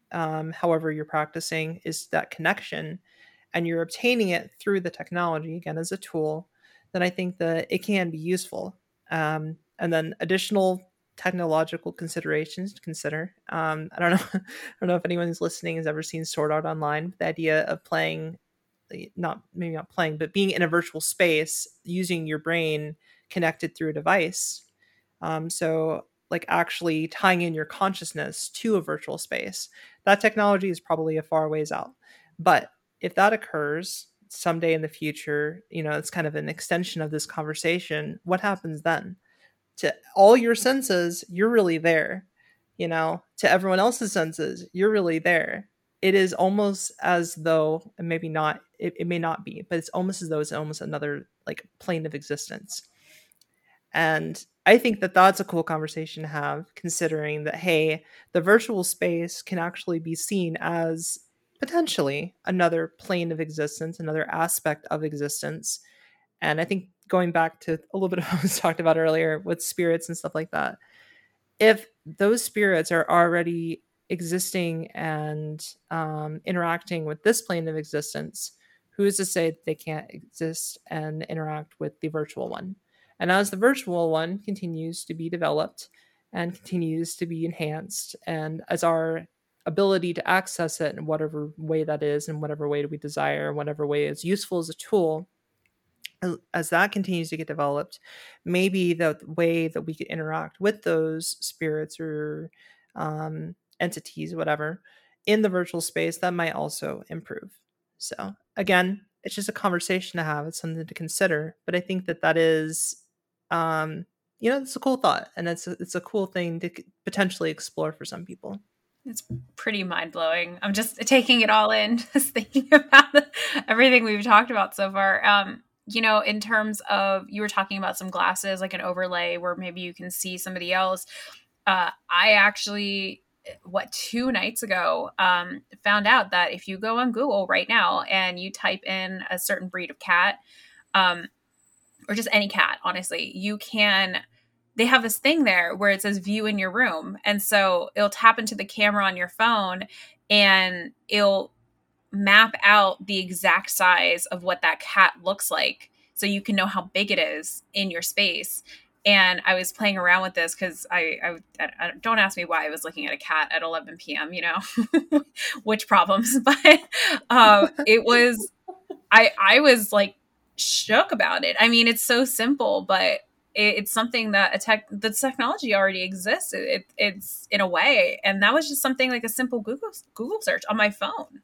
um, however you're practicing, is that connection, and you're obtaining it through the technology, again, as a tool, then I think that it can be useful. Um, and then additional technological considerations to consider. Um, I don't know. I don't know if anyone who's listening has ever seen Sword Art Online. The idea of playing, not maybe not playing, but being in a virtual space using your brain connected through a device. Um, so like actually tying in your consciousness to a virtual space. That technology is probably a far ways out. But if that occurs someday in the future, you know, it's kind of an extension of this conversation. What happens then? To all your senses, you're really there. You know, to everyone else's senses, you're really there. It is almost as though, and maybe not, it, it may not be, but it's almost as though it's almost another like plane of existence. And I think that that's a cool conversation to have, considering that, hey, the virtual space can actually be seen as potentially another plane of existence, another aspect of existence. And I think going back to a little bit of what was talked about earlier with spirits and stuff like that, if those spirits are already existing and um, interacting with this plane of existence, who's to say that they can't exist and interact with the virtual one? And as the virtual one continues to be developed and continues to be enhanced, and as our ability to access it in whatever way that is, in whatever way we desire, whatever way is useful as a tool, as that continues to get developed, maybe the way that we could interact with those spirits or um, entities, whatever, in the virtual space, that might also improve. So again, it's just a conversation to have. It's something to consider. But I think that that is, um, you know, it's a cool thought, and it's a, it's a cool thing to potentially explore for some people. It's pretty mind-blowing. I'm just taking it all in, just thinking about the, everything we've talked about so far. Um, you know, in terms of, you were talking about some glasses, like an overlay where maybe you can see somebody else. Uh, I actually, what, two nights ago, um, found out that if you go on Google right now and you type in a certain breed of cat, um, or just any cat, honestly, you can, they have this thing there where it says view in your room. And so it'll tap into the camera on your phone and it'll map out the exact size of what that cat looks like, so you can know how big it is in your space. And I was playing around with this because I, I, I don't ask me why I was looking at a cat at eleven p.m. You know, which problems, but um, it was I I was like shook about it. I mean, it's so simple, but it, it's something that a tech the technology already exists. It, it, it's in a way, and that was just something like a simple Google Google search on my phone.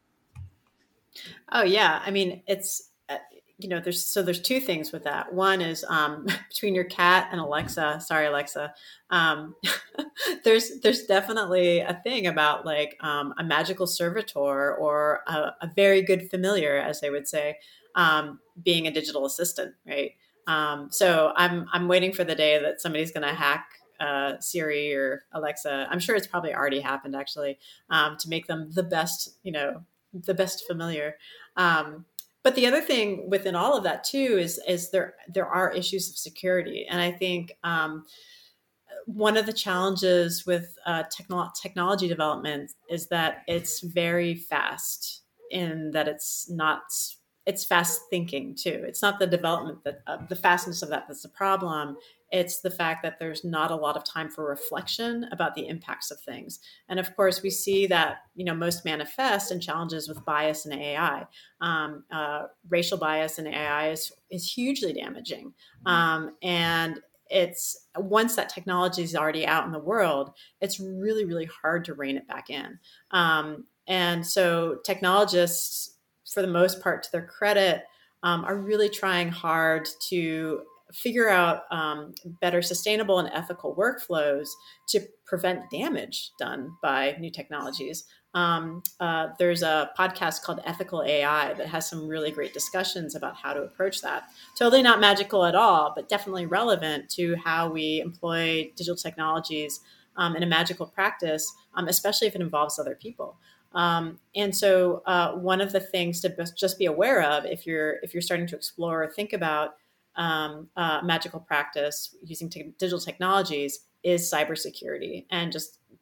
Oh yeah, I mean, it's uh, you know, there's so there's two things with that. One is um, between your cat and Alexa. Sorry, Alexa. Um, there's there's definitely a thing about like um, a magical servitor or a, a very good familiar, as they would say, um, being a digital assistant, right? Um, so I'm I'm waiting for the day that somebody's going to hack uh, Siri or Alexa. I'm sure it's probably already happened actually, um, to make them the best, you know, the best familiar. Um, but the other thing within all of that too is is there there are issues of security, and I think um, one of the challenges with uh, techno- technology development is that it's very fast in that it's not. It's fast thinking too. It's not the development that uh, the fastness of that that's the problem. It's the fact that there's not a lot of time for reflection about the impacts of things. And of course, we see that, you know, most manifest in challenges with bias in A I. Um, uh, racial bias in A I is, is hugely damaging. Um, and it's once that technology is already out in the world, it's really, really hard to rein it back in. Um, and so technologists, for the most part, to their credit, um, are really trying hard to figure out um, better sustainable and ethical workflows to prevent damage done by new technologies. Um, uh, there's a podcast called Ethical A I that has some really great discussions about how to approach that. Totally not magical at all, but definitely relevant to how we employ digital technologies um, in a magical practice, um, especially if it involves other people. Um, and so uh, one of the things to just be aware of if you're if you're starting to explore or think about um, uh, magical practice using te- digital technologies is cybersecurity, and just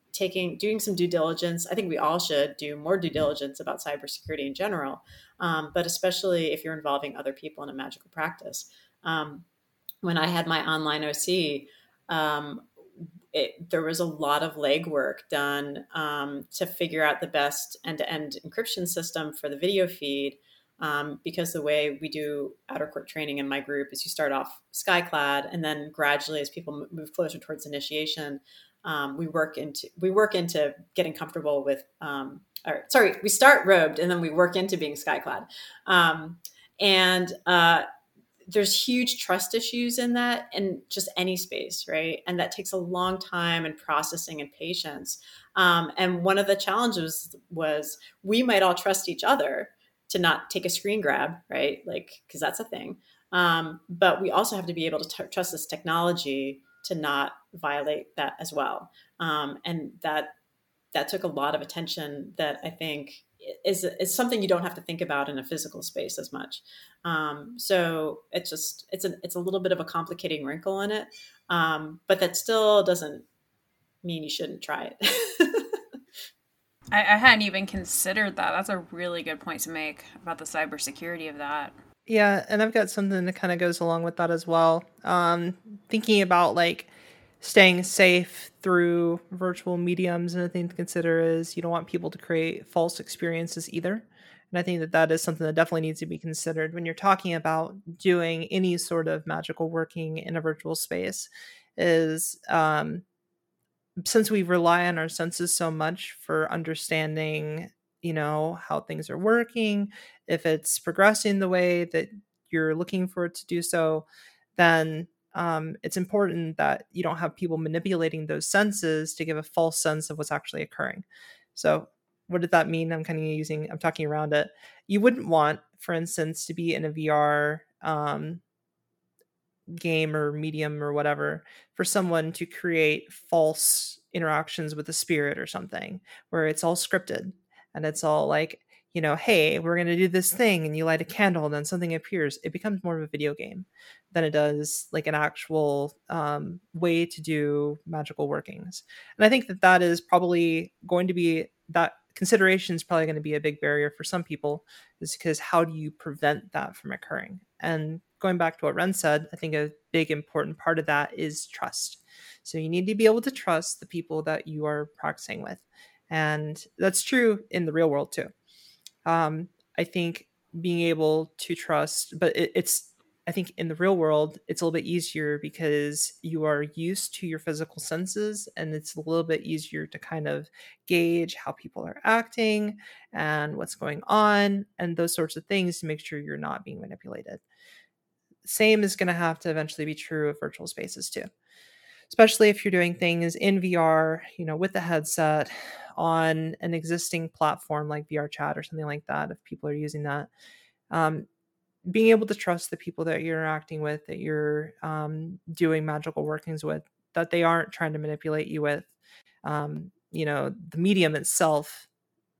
taking doing some due diligence. I think we all should do more due diligence about cybersecurity in general, um, but especially if you're involving other people in a magical practice. Um, when I had my online O C, um, it, there was a lot of legwork done um, to figure out the best end-to-end encryption system for the video feed. Um, because the way we do outer court training in my group is you start off skyclad, and then gradually, as people move closer towards initiation, um, we work into we work into getting comfortable with. Um, or sorry, we start robed, and then we work into being skyclad. Um, and uh, there's huge trust issues in that, in just any space, right? And that takes a long time and processing and patience. Um, and one of the challenges was we might all trust each other to not take a screen grab, right? Like, because that's a thing. Um, but we also have to be able to t- trust this technology to not violate that as well. Um, and that that took a lot of attention that I think is, is something you don't have to think about in a physical space as much. Um, so it's just, it's a, it's a little bit of a complicating wrinkle in it. Um, but that still doesn't mean you shouldn't try it. I, I hadn't even considered that. That's a really good point to make about the cybersecurity of that. Yeah, and I've got something that kind of goes along with that as well. Um, thinking about like staying safe through virtual mediums, and a thing to consider is you don't want people to create false experiences either. And I think that that is something that definitely needs to be considered when you're talking about doing any sort of magical working in a virtual space. Is um, since we rely on our senses so much for understanding, you know, how things are working, if it's progressing the way that you're looking for it to do so, then um, it's important that you don't have people manipulating those senses to give a false sense of what's actually occurring. So what did that mean? I'm kind of using, I'm talking around it. You wouldn't want, for instance, to be in a V R um, game or medium or whatever for someone to create false interactions with the spirit or something where it's all scripted and it's all like, you know, hey, we're going to do this thing, and you light a candle and then something appears. It becomes more of a video game than it does like an actual um, way to do magical workings. And I think that that is probably going to be, that consideration is probably going to be a big barrier for some people, is because how do you prevent that from occurring? And going back to what Ren said, I think a big important part of that is trust. So you need to be able to trust the people that you are practicing with. And that's true in the real world too. Um, I think being able to trust, but it, it's, I think in the real world, it's a little bit easier because you are used to your physical senses, and it's a little bit easier to kind of gauge how people are acting and what's going on and those sorts of things to make sure you're not being manipulated. Same is going to have to eventually be true of virtual spaces too, especially if you're doing things in V R, you know, with the headset on an existing platform like VRChat or something like that, if people are using that. Um, being able to trust the people that you're interacting with, that you're um, doing magical workings with, that they aren't trying to manipulate you with, um, you know, the medium itself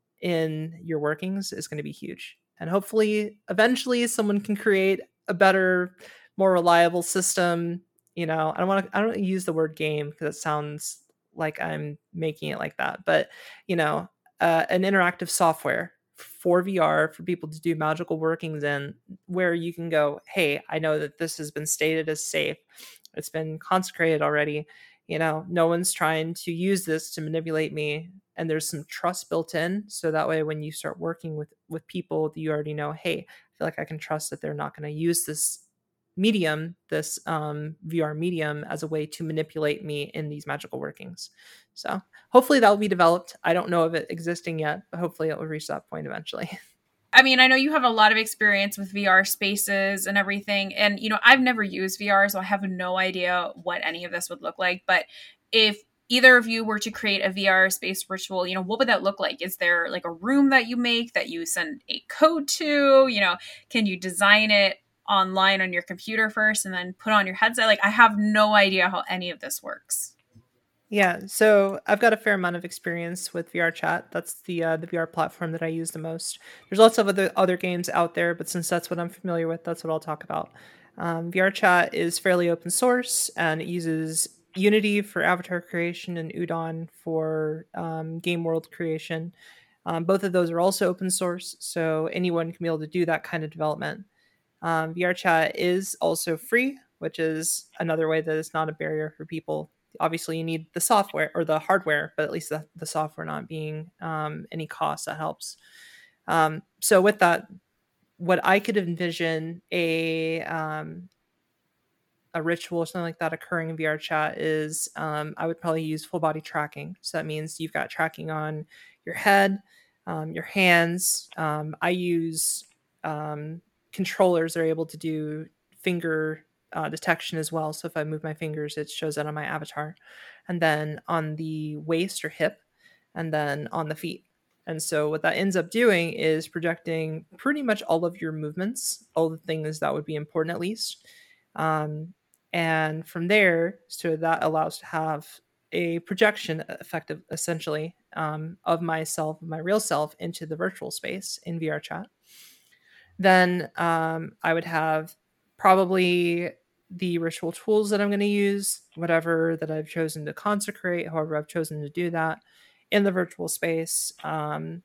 in your workings is going to be huge. And hopefully, eventually, someone can create a better, more reliable system. You know, I don't want to, I don't use the word game because it sounds like I'm making it like that. But, you know, uh, an interactive software for V R for people to do magical workings in, where you can go, hey, I know that this has been stated as safe. It's been consecrated already. You know, no one's trying to use this to manipulate me. And there's some trust built in. So that way, when you start working with, with people, you already know, hey, I feel like I can trust that they're not going to use this medium, this um, V R medium, as a way to manipulate me in these magical workings. So hopefully that will be developed. I don't know of it existing yet, but hopefully it will reach that point eventually. I mean, I know you have a lot of experience with V R spaces and everything. And, you know, I've never used V R, so I have no idea what any of this would look like. But if either of you were to create a V R space ritual, you know, what would that look like? Is there like a room that you make that you send a code to? You know, can you design it online on your computer first and then put on your headset? Like, I have no idea how any of this works. Yeah, so I've got a fair amount of experience with VRChat. That's the uh, the V R platform that I use the most. There's lots of other other games out there, but since that's what I'm familiar with, that's what I'll talk about. Um, VRChat is fairly open source, and it uses Unity for avatar creation and Udon for um, game world creation. Um, both of those are also open source, so anyone can be able to do that kind of development. Um, VRChat is also free, which is another way that it's not a barrier for people. Obviously, you need the software or the hardware, but at least the, the software not being um, any cost, that helps. Um, so with that, what I could envision a um, a ritual or something like that occurring in VRChat is um, I would probably use full body tracking. So that means you've got tracking on your head, um, your hands. Um, I use um, controllers that are able to do finger uh, detection as well. So if I move my fingers, it shows that on my avatar. And then on the waist or hip, and then on the feet. And so what that ends up doing is projecting pretty much all of your movements, all the things that would be important at least. Um, and from there, so that allows to have a projection effective essentially um, of myself, my real self, into the virtual space in VRChat. Then um, I would have probably the ritual tools that I'm going to use, whatever that I've chosen to consecrate, however I've chosen to do that in the virtual space. Um,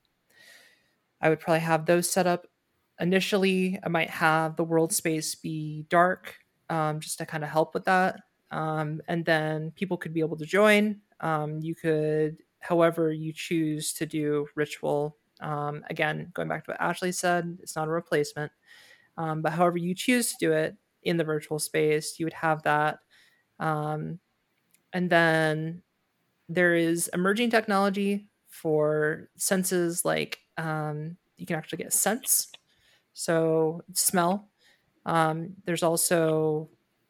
I would probably have those set up initially. I might have the world space be dark um, just to kind of help with that. Um, and then people could be able to join. Um, you could, however, you choose to do ritual. Um, again, going back to what Ashley said, it's not a replacement. Um, but however you choose to do it in the virtual space, you would have that. Um, and then there is emerging technology for senses like um, you can actually get scents, so smell. Um, there's also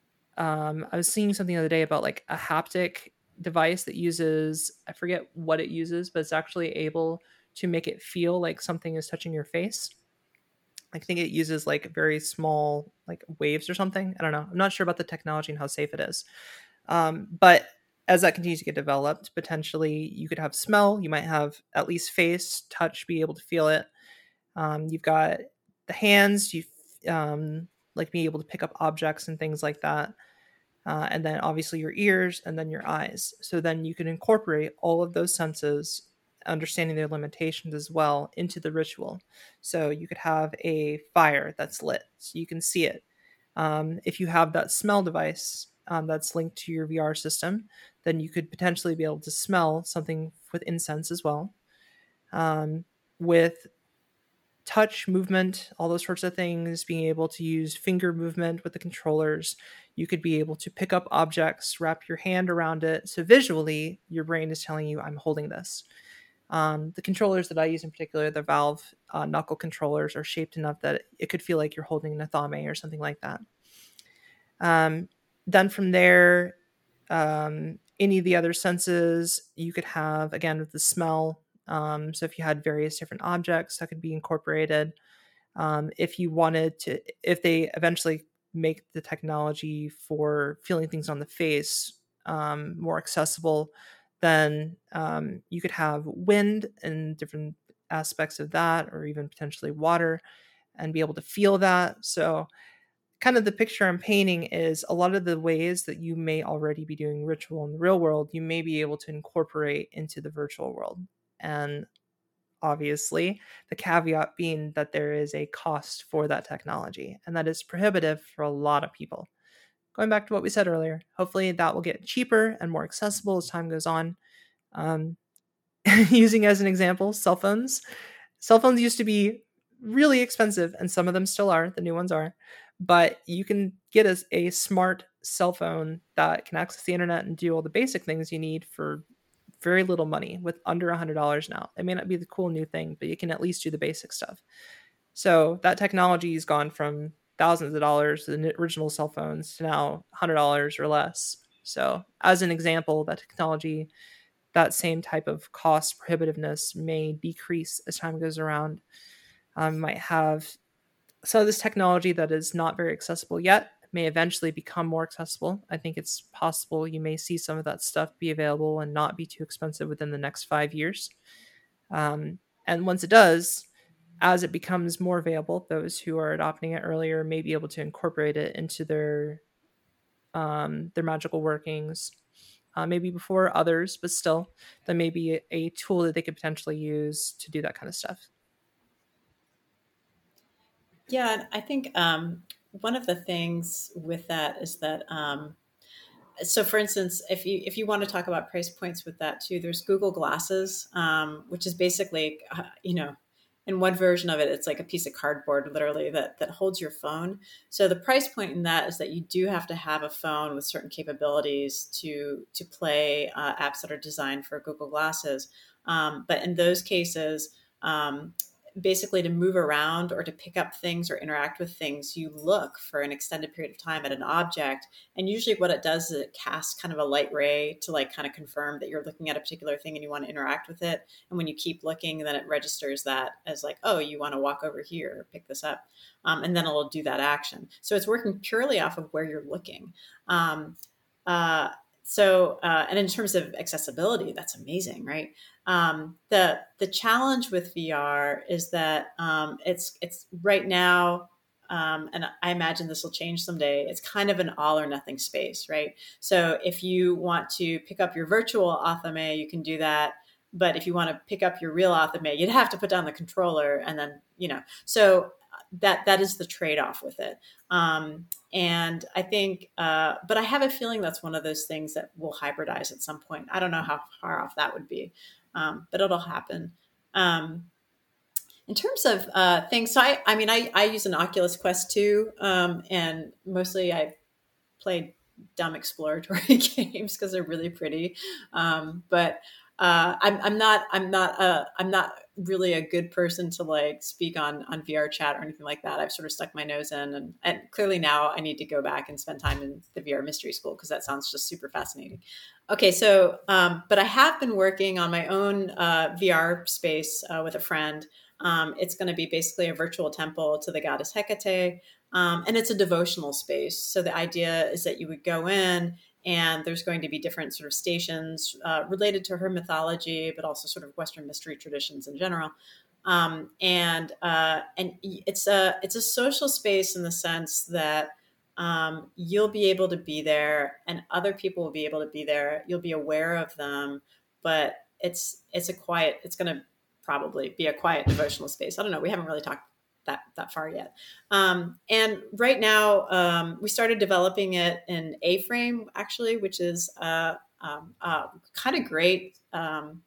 um, I was seeing something the other day about like a haptic device that uses, I forget what it uses, but it's actually able to make it feel like something is touching your face. I think it uses like very small like waves or something. I don't know. I'm not sure about the technology and how safe it is. Um, but as that continues to get developed, potentially you could have smell. You might have at least face, touch, be able to feel it. Um, you've got the hands. You um, like being able to pick up objects and things like that. Uh, and then obviously your ears and then your eyes. So then you can incorporate all of those senses, understanding their limitations as well, into the ritual. So you could have a fire that's lit, so you can see it. Um, if you have that smell device um, that's linked to your V R system, then you could potentially be able to smell something with incense as well. Um, with touch, movement, all those sorts of things, being able to use finger movement with the controllers, you could be able to pick up objects, wrap your hand around it. So visually, your brain is telling you, I'm holding this. Um, the controllers that I use in particular, the Valve uh, knuckle controllers, are shaped enough that it could feel like you're holding an Athame or something like that. Um, then from there, um, any of the other senses you could have, again, with the smell. Um, so if you had various different objects that could be incorporated, um, if you wanted to, if they eventually make the technology for feeling things on the face um, more accessible, then um, you could have wind and different aspects of that, or even potentially water, and be able to feel that. So kind of the picture I'm painting is a lot of the ways that you may already be doing ritual in the real world, you may be able to incorporate into the virtual world. And obviously, the caveat being that there is a cost for that technology, and that is prohibitive for a lot of people. Going back to what we said earlier, hopefully that will get cheaper and more accessible as time goes on. Um, using as an example, cell phones. Cell phones used to be really expensive, and some of them still are. The new ones are. But you can get a, a smart cell phone that can access the internet and do all the basic things you need for very little money, with under one hundred dollars now. It may not be the cool new thing, but you can at least do the basic stuff. So that technology has gone from thousands of dollars, the original cell phones, to now one hundred dollars or less. So as an example, that technology, that same type of cost prohibitiveness may decrease as time goes around. Um, might have some of this technology that is not very accessible yet may eventually become more accessible. I think it's possible you may see some of that stuff be available and not be too expensive within the next five years. Um, and once it does, as it becomes more available, those who are adopting it earlier may be able to incorporate it into their um, their magical workings uh, maybe before others, but still, that may be a, a tool that they could potentially use to do that kind of stuff. Yeah, I think um, one of the things with that is that um, so for instance, if you if you want to talk about price points with that too, there's Google Glasses, um, which is basically uh, you know, in one version of it, it's like a piece of cardboard literally that that holds your phone. So the price point in that is that you do have to have a phone with certain capabilities to to play uh, apps that are designed for Google Glasses. Um, but in those cases, um, basically to move around or to pick up things or interact with things, you look for an extended period of time at an object. And usually what it does is it casts kind of a light ray to like kind of confirm that you're looking at a particular thing and you want to interact with it. And when you keep looking, then it registers that as like, oh, you want to walk over here or pick this up. Um, and then it'll do that action. So it's working purely off of where you're looking. Um, uh, so, uh, and in terms of accessibility, that's amazing, right? Um, the the challenge with V R is that um, it's it's right now, um, and I imagine this will change someday. It's kind of an all or nothing space, right? So if you want to pick up your virtual Athame, you can do that. But if you want to pick up your real Athame, you'd have to put down the controller, and then you know. So that that is the trade-off with it. Um, and I think, uh, but I have a feeling that's one of those things that will hybridize at some point. I don't know how far off that would be. Um, but it'll happen. Um, in terms of uh, things, so I, I mean, I, I use an Oculus Quest two, um, and mostly I played dumb exploratory games because they're really pretty. Um, but uh, I'm, I'm not, I'm not, uh, I'm not really a good person to like speak on on V R chat or anything like that. I've sort of stuck my nose in, and, and clearly now I need to go back and spend time in the V R mystery school because that sounds just super fascinating. Okay, so um, but I have been working on my own uh, V R space uh, with a friend. Um, it's going to be basically a virtual temple to the goddess Hecate, um, and it's a devotional space. So the idea is that you would go in, and there's going to be different sort of stations uh, related to her mythology, but also sort of Western mystery traditions in general. Um, and uh, and it's a it's a social space in the sense that um, you'll be able to be there, and other people will be able to be there. You'll be aware of them, but it's it's a quiet. It's going to probably be a quiet devotional space. I don't know. We haven't really talked that that far yet. Um, and right now, um, we started developing it in A-Frame, actually, which is uh, um, uh, kind of great um,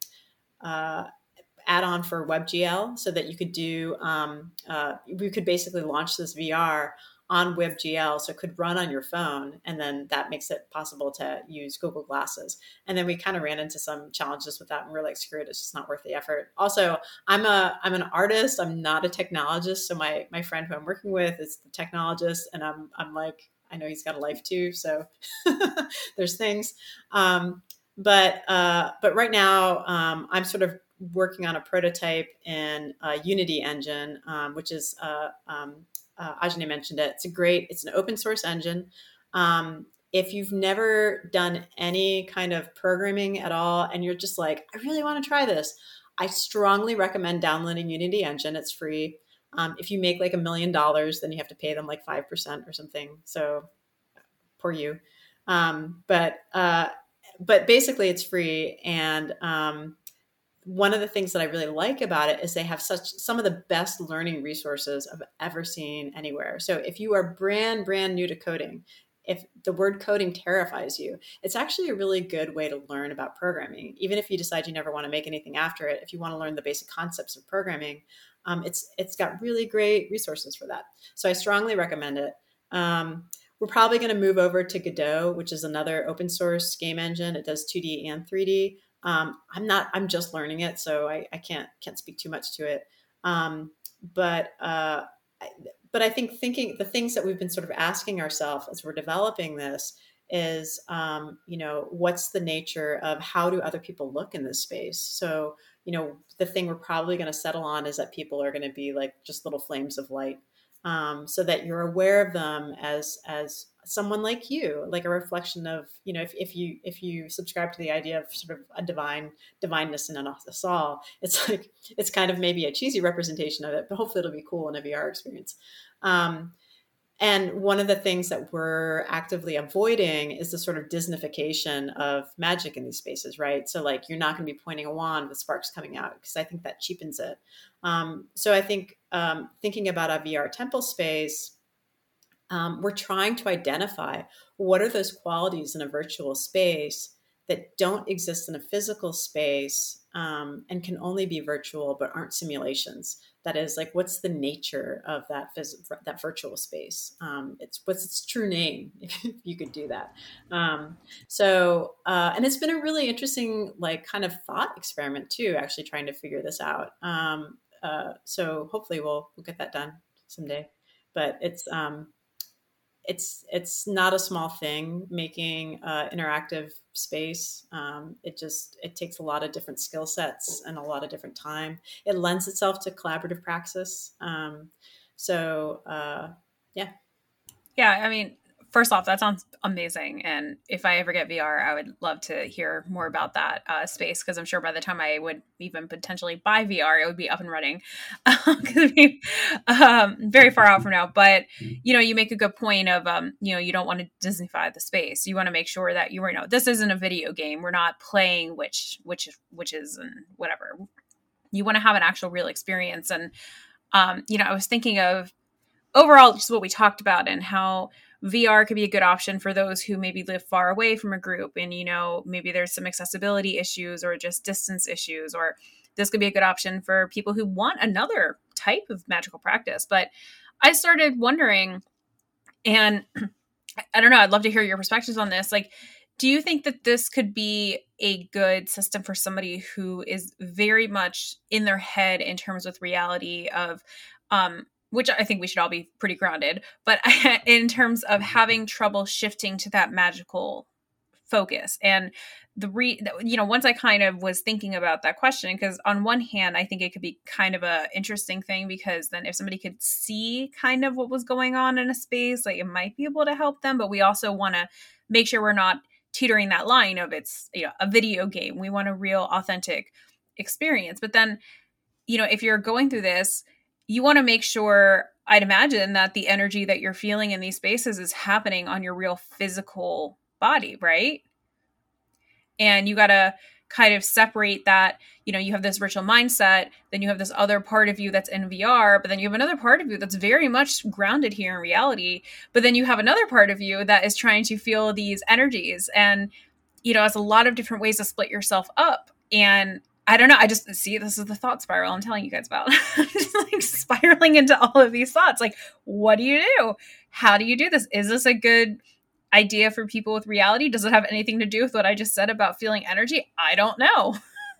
uh, add-on for WebGL, so that you could do, um, uh, we could basically launch this V R on WebGL, so it could run on your phone, and then that makes it possible to use Google Glasses. And then we kind of ran into some challenges with that, and we we're like, screw it, it's just not worth the effort. Also, I'm a I'm an artist, I'm not a technologist, so my my friend who I'm working with is the technologist, and I'm I'm like, I know he's got a life too, so there's things. Um, but uh, but right now, um, I'm sort of working on a prototype in uh, Unity Engine, um, which is uh, um, Uh, Ajane mentioned it. It's a great, it's an open source engine. Um, if you've never done any kind of programming at all, and you're just like, I really want to try this, I strongly recommend downloading Unity Engine. It's free. Um, if you make like a million dollars, then you have to pay them like five percent or something. So poor you. Um, but, uh, but basically it's free. And, um, one of the things that I really like about it is they have such some of the best learning resources I've ever seen anywhere. So if you are brand, brand new to coding, if the word coding terrifies you, it's actually a really good way to learn about programming. Even if you decide you never want to make anything after it, if you want to learn the basic concepts of programming, um, it's it's got really great resources for that. So I strongly recommend it. Um, we're probably going to move over to Godot, which is another open source game engine. It does two D and three D. Um, I'm not, I'm just learning it, so I, I can't, can't speak too much to it. Um, but, uh, I, but I think thinking the things that we've been sort of asking ourselves as we're developing this is, um, you know, what's the nature of how do other people look in this space? So, you know, the thing we're probably going to settle on is that people are going to be like just little flames of light. Um, so that you're aware of them as as someone like you, like a reflection of, you know, if, if you if you subscribe to the idea of sort of a divine divineness in us all, it's like it's kind of maybe a cheesy representation of it, but hopefully it'll be cool in a V R experience. Um, And one of the things that we're actively avoiding is the sort of Disneyfication of magic in these spaces, right? So like you're not going to be pointing a wand with sparks coming out, because I think that cheapens it. Um, so I think um, thinking about a V R temple space, um, we're trying to identify what are those qualities in a virtual space that don't exist in a physical space, um, and can only be virtual but aren't simulations. That is, like, what's the nature of that phys- that virtual space? Um, it's what's its true name, if you could do that. Um, so, uh, and it's been a really interesting, like, kind of thought experiment too, actually trying to figure this out. Um, uh, so hopefully we'll we'll get that done someday. But it's um, it's it's not a small thing making uh, interactive space. Um, it just it takes a lot of different skill sets and a lot of different time. It lends itself to collaborative praxis. Um, so uh, yeah, Yeah, I mean, first off, that sounds amazing. And if I ever get V R, I would love to hear more about that uh, space, because I'm sure by the time I would even potentially buy V R, it would be up and running. Because we um, very far out from now. But, you know, you make a good point of, um, you know, you don't want to Disneyfy the space. You want to make sure that you, you know, this isn't a video game. We're not playing which, which, witches and whatever. You want to have an actual real experience. And, um, you know, I was thinking of, overall, just what we talked about and how V R could be a good option for those who maybe live far away from a group, and, you know, maybe there's some accessibility issues or just distance issues, or this could be a good option for people who want another type of magical practice. But I started wondering, and I don't know, I'd love to hear your perspectives on this. Like, do you think that this could be a good system for somebody who is very much in their head in terms with reality of, um, which I think we should all be pretty grounded, but in terms of having trouble shifting to that magical focus? And the re, you know, once I kind of was thinking about that question, because on one hand, I think it could be kind of a interesting thing, because then if somebody could see kind of what was going on in a space, like, it might be able to help them. But we also want to make sure we're not teetering that line of, it's, you know, a video game. We want a real authentic experience. But then, you know, if you're going through this, you want to make sure, I'd imagine, that the energy that you're feeling in these spaces is happening on your real physical body, right? And you got to kind of separate that. You know, you have this virtual mindset, then you have this other part of you that's in V R, but then you have another part of you that's very much grounded here in reality. But then you have another part of you that is trying to feel these energies. And, you know, it's a lot of different ways to split yourself up. And I don't know. I just see, this is the thought spiral I'm telling you guys about. Just like spiraling into all of these thoughts. Like, what do you do? How do you do this? Is this a good idea for people with reality? Does it have anything to do with what I just said about feeling energy? I don't know.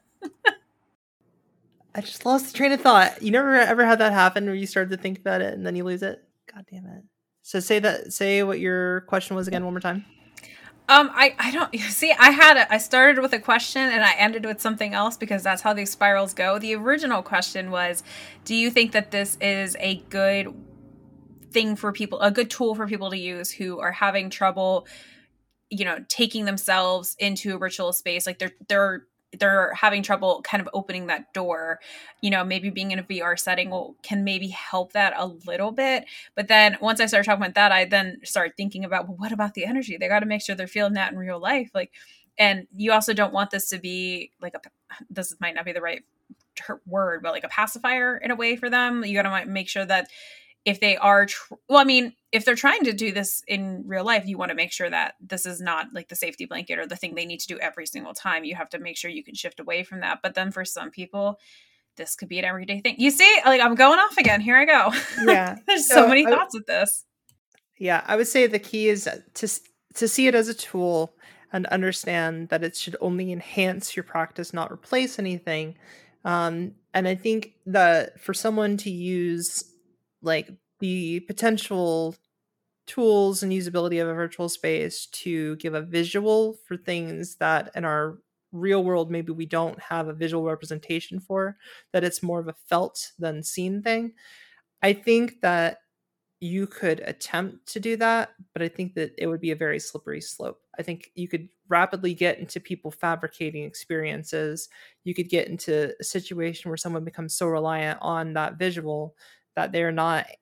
I just lost the train of thought. You never ever had that happen where you started to think about it and then you lose it? God damn it. So say that, say what your question was again one more time. Um, I, I don't see, I had a, I started with a question and I ended with something else, because that's how these spirals go. The original question was, do you think that this is a good thing for people, a good tool for people to use who are having trouble, you know, taking themselves into a virtual space? Like they're, they're, they're having trouble kind of opening that door, you know, maybe being in a V R setting will, can maybe help that a little bit. But then once I started talking about that, I then started thinking about, well, what about the energy? They got to make sure they're feeling that in real life. Like, and you also don't want this to be like a, this might not be the right word, but like a pacifier in a way for them. You got to make sure that if they are, tr- well, I mean, if they're trying to do this in real life, you want to make sure that this is not like the safety blanket or the thing they need to do every single time. You have to make sure you can shift away from that. But then for some people, this could be an everyday thing. You see, like, I'm going off again. Here I go. Yeah. There's so, so many I, thoughts with this. Yeah. I would say the key is to, to see it as a tool and understand that it should only enhance your practice, not replace anything. Um, and I think that for someone to use like the potential tools and usability of a virtual space to give a visual for things that in our real world maybe we don't have a visual representation for, that it's more of a felt than seen thing. I think that you could attempt to do that, but I think that it would be a very slippery slope. I think you could rapidly get into people fabricating experiences. You could get into a situation where someone becomes so reliant on that visual that they're not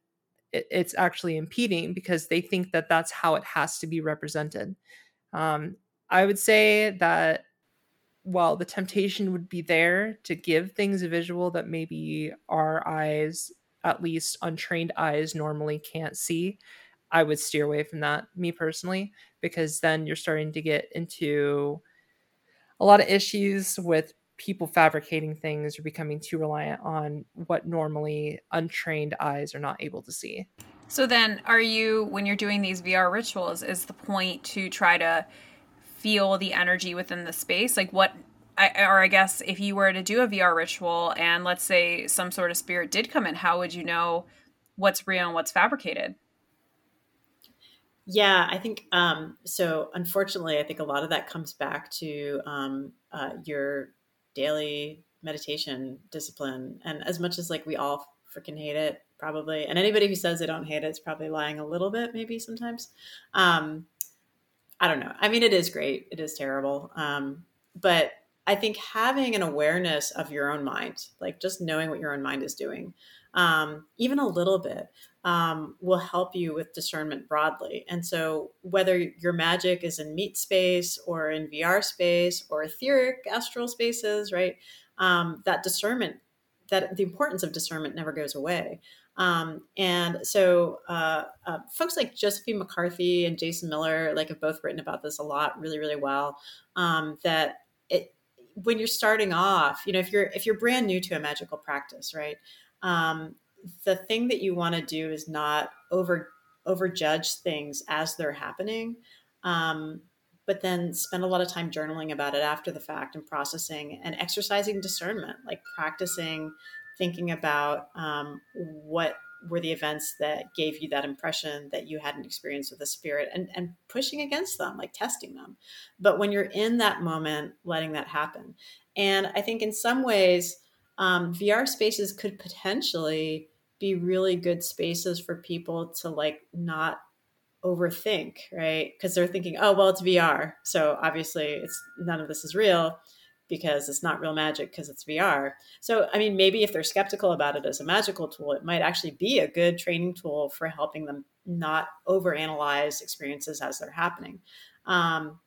it, it's actually impeding because they think that that's how it has to be represented. Um, I would say that while the temptation would be there to give things a visual that maybe our eyes, at least untrained eyes, normally can't see, I would steer away from that, me personally, because then you're starting to get into a lot of issues with people fabricating things or becoming too reliant on what normally untrained eyes are not able to see. So then, are you, when you're doing these V R rituals, is the point to try to feel the energy within the space? Like what, I, or I guess if you were to do a V R ritual and let's say some sort of spirit did come in, how would you know what's real and what's fabricated? Yeah, I think um, so. Unfortunately, I think a lot of that comes back to um, uh, your daily meditation discipline. And as much as like we all freaking hate it, probably, and anybody who says they don't hate it is probably lying a little bit, maybe sometimes. Um, I don't know. I mean, it is great. It is terrible. Um, but I think having an awareness of your own mind, like just knowing what your own mind is doing, um, even a little bit, um, will help you with discernment broadly. And so whether your magic is in meat space or in V R space or etheric astral spaces, right? Um, that discernment, that the importance of discernment never goes away. Um, and so uh, uh, folks like Josephine McCarthy and Jason Miller, like have both written about this a lot, really, really well. Um, that it, when you're starting off, you know, if you're if you're brand new to a magical practice, right, um, the thing that you want to do is not over overjudge things as they're happening, um, but then spend a lot of time journaling about it after the fact and processing and exercising discernment, like practicing thinking about um, what were the events that gave you that impression that you had an experience with the spirit, and, and pushing against them, like testing them. But when you're in that moment, letting that happen. And I think in some ways, um, V R spaces could potentially be really good spaces for people to like not overthink, right? Because they're thinking, oh, well, it's V R. So obviously it's none of this is real because it's not real magic because it's V R. So, I mean, maybe if they're skeptical about it as a magical tool, it might actually be a good training tool for helping them not overanalyze experiences as they're happening. Um,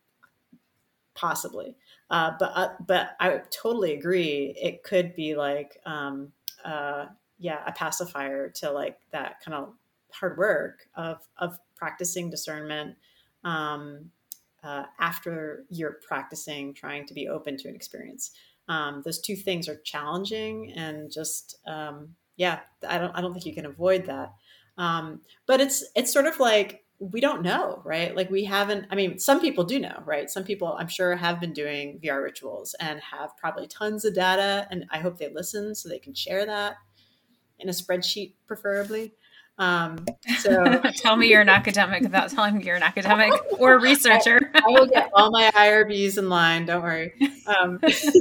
possibly. Uh, but, uh, but I totally agree. It could be like, um, uh, yeah, a pacifier to like that kind of hard work of, of practicing discernment, um, uh, after you're practicing trying to be open to an experience. Um, those two things are challenging, and just um, yeah, I don't I don't think you can avoid that. Um, but it's it's sort of like we don't know, right? Like we haven't. I mean, some people do know, right? Some people I'm sure have been doing V R rituals and have probably tons of data, and I hope they listen so they can share that in a spreadsheet, preferably. Um, so Tell me you're an academic without telling me you're an academic or a researcher. I, I will get all my I R Bs in line. Don't worry. Um,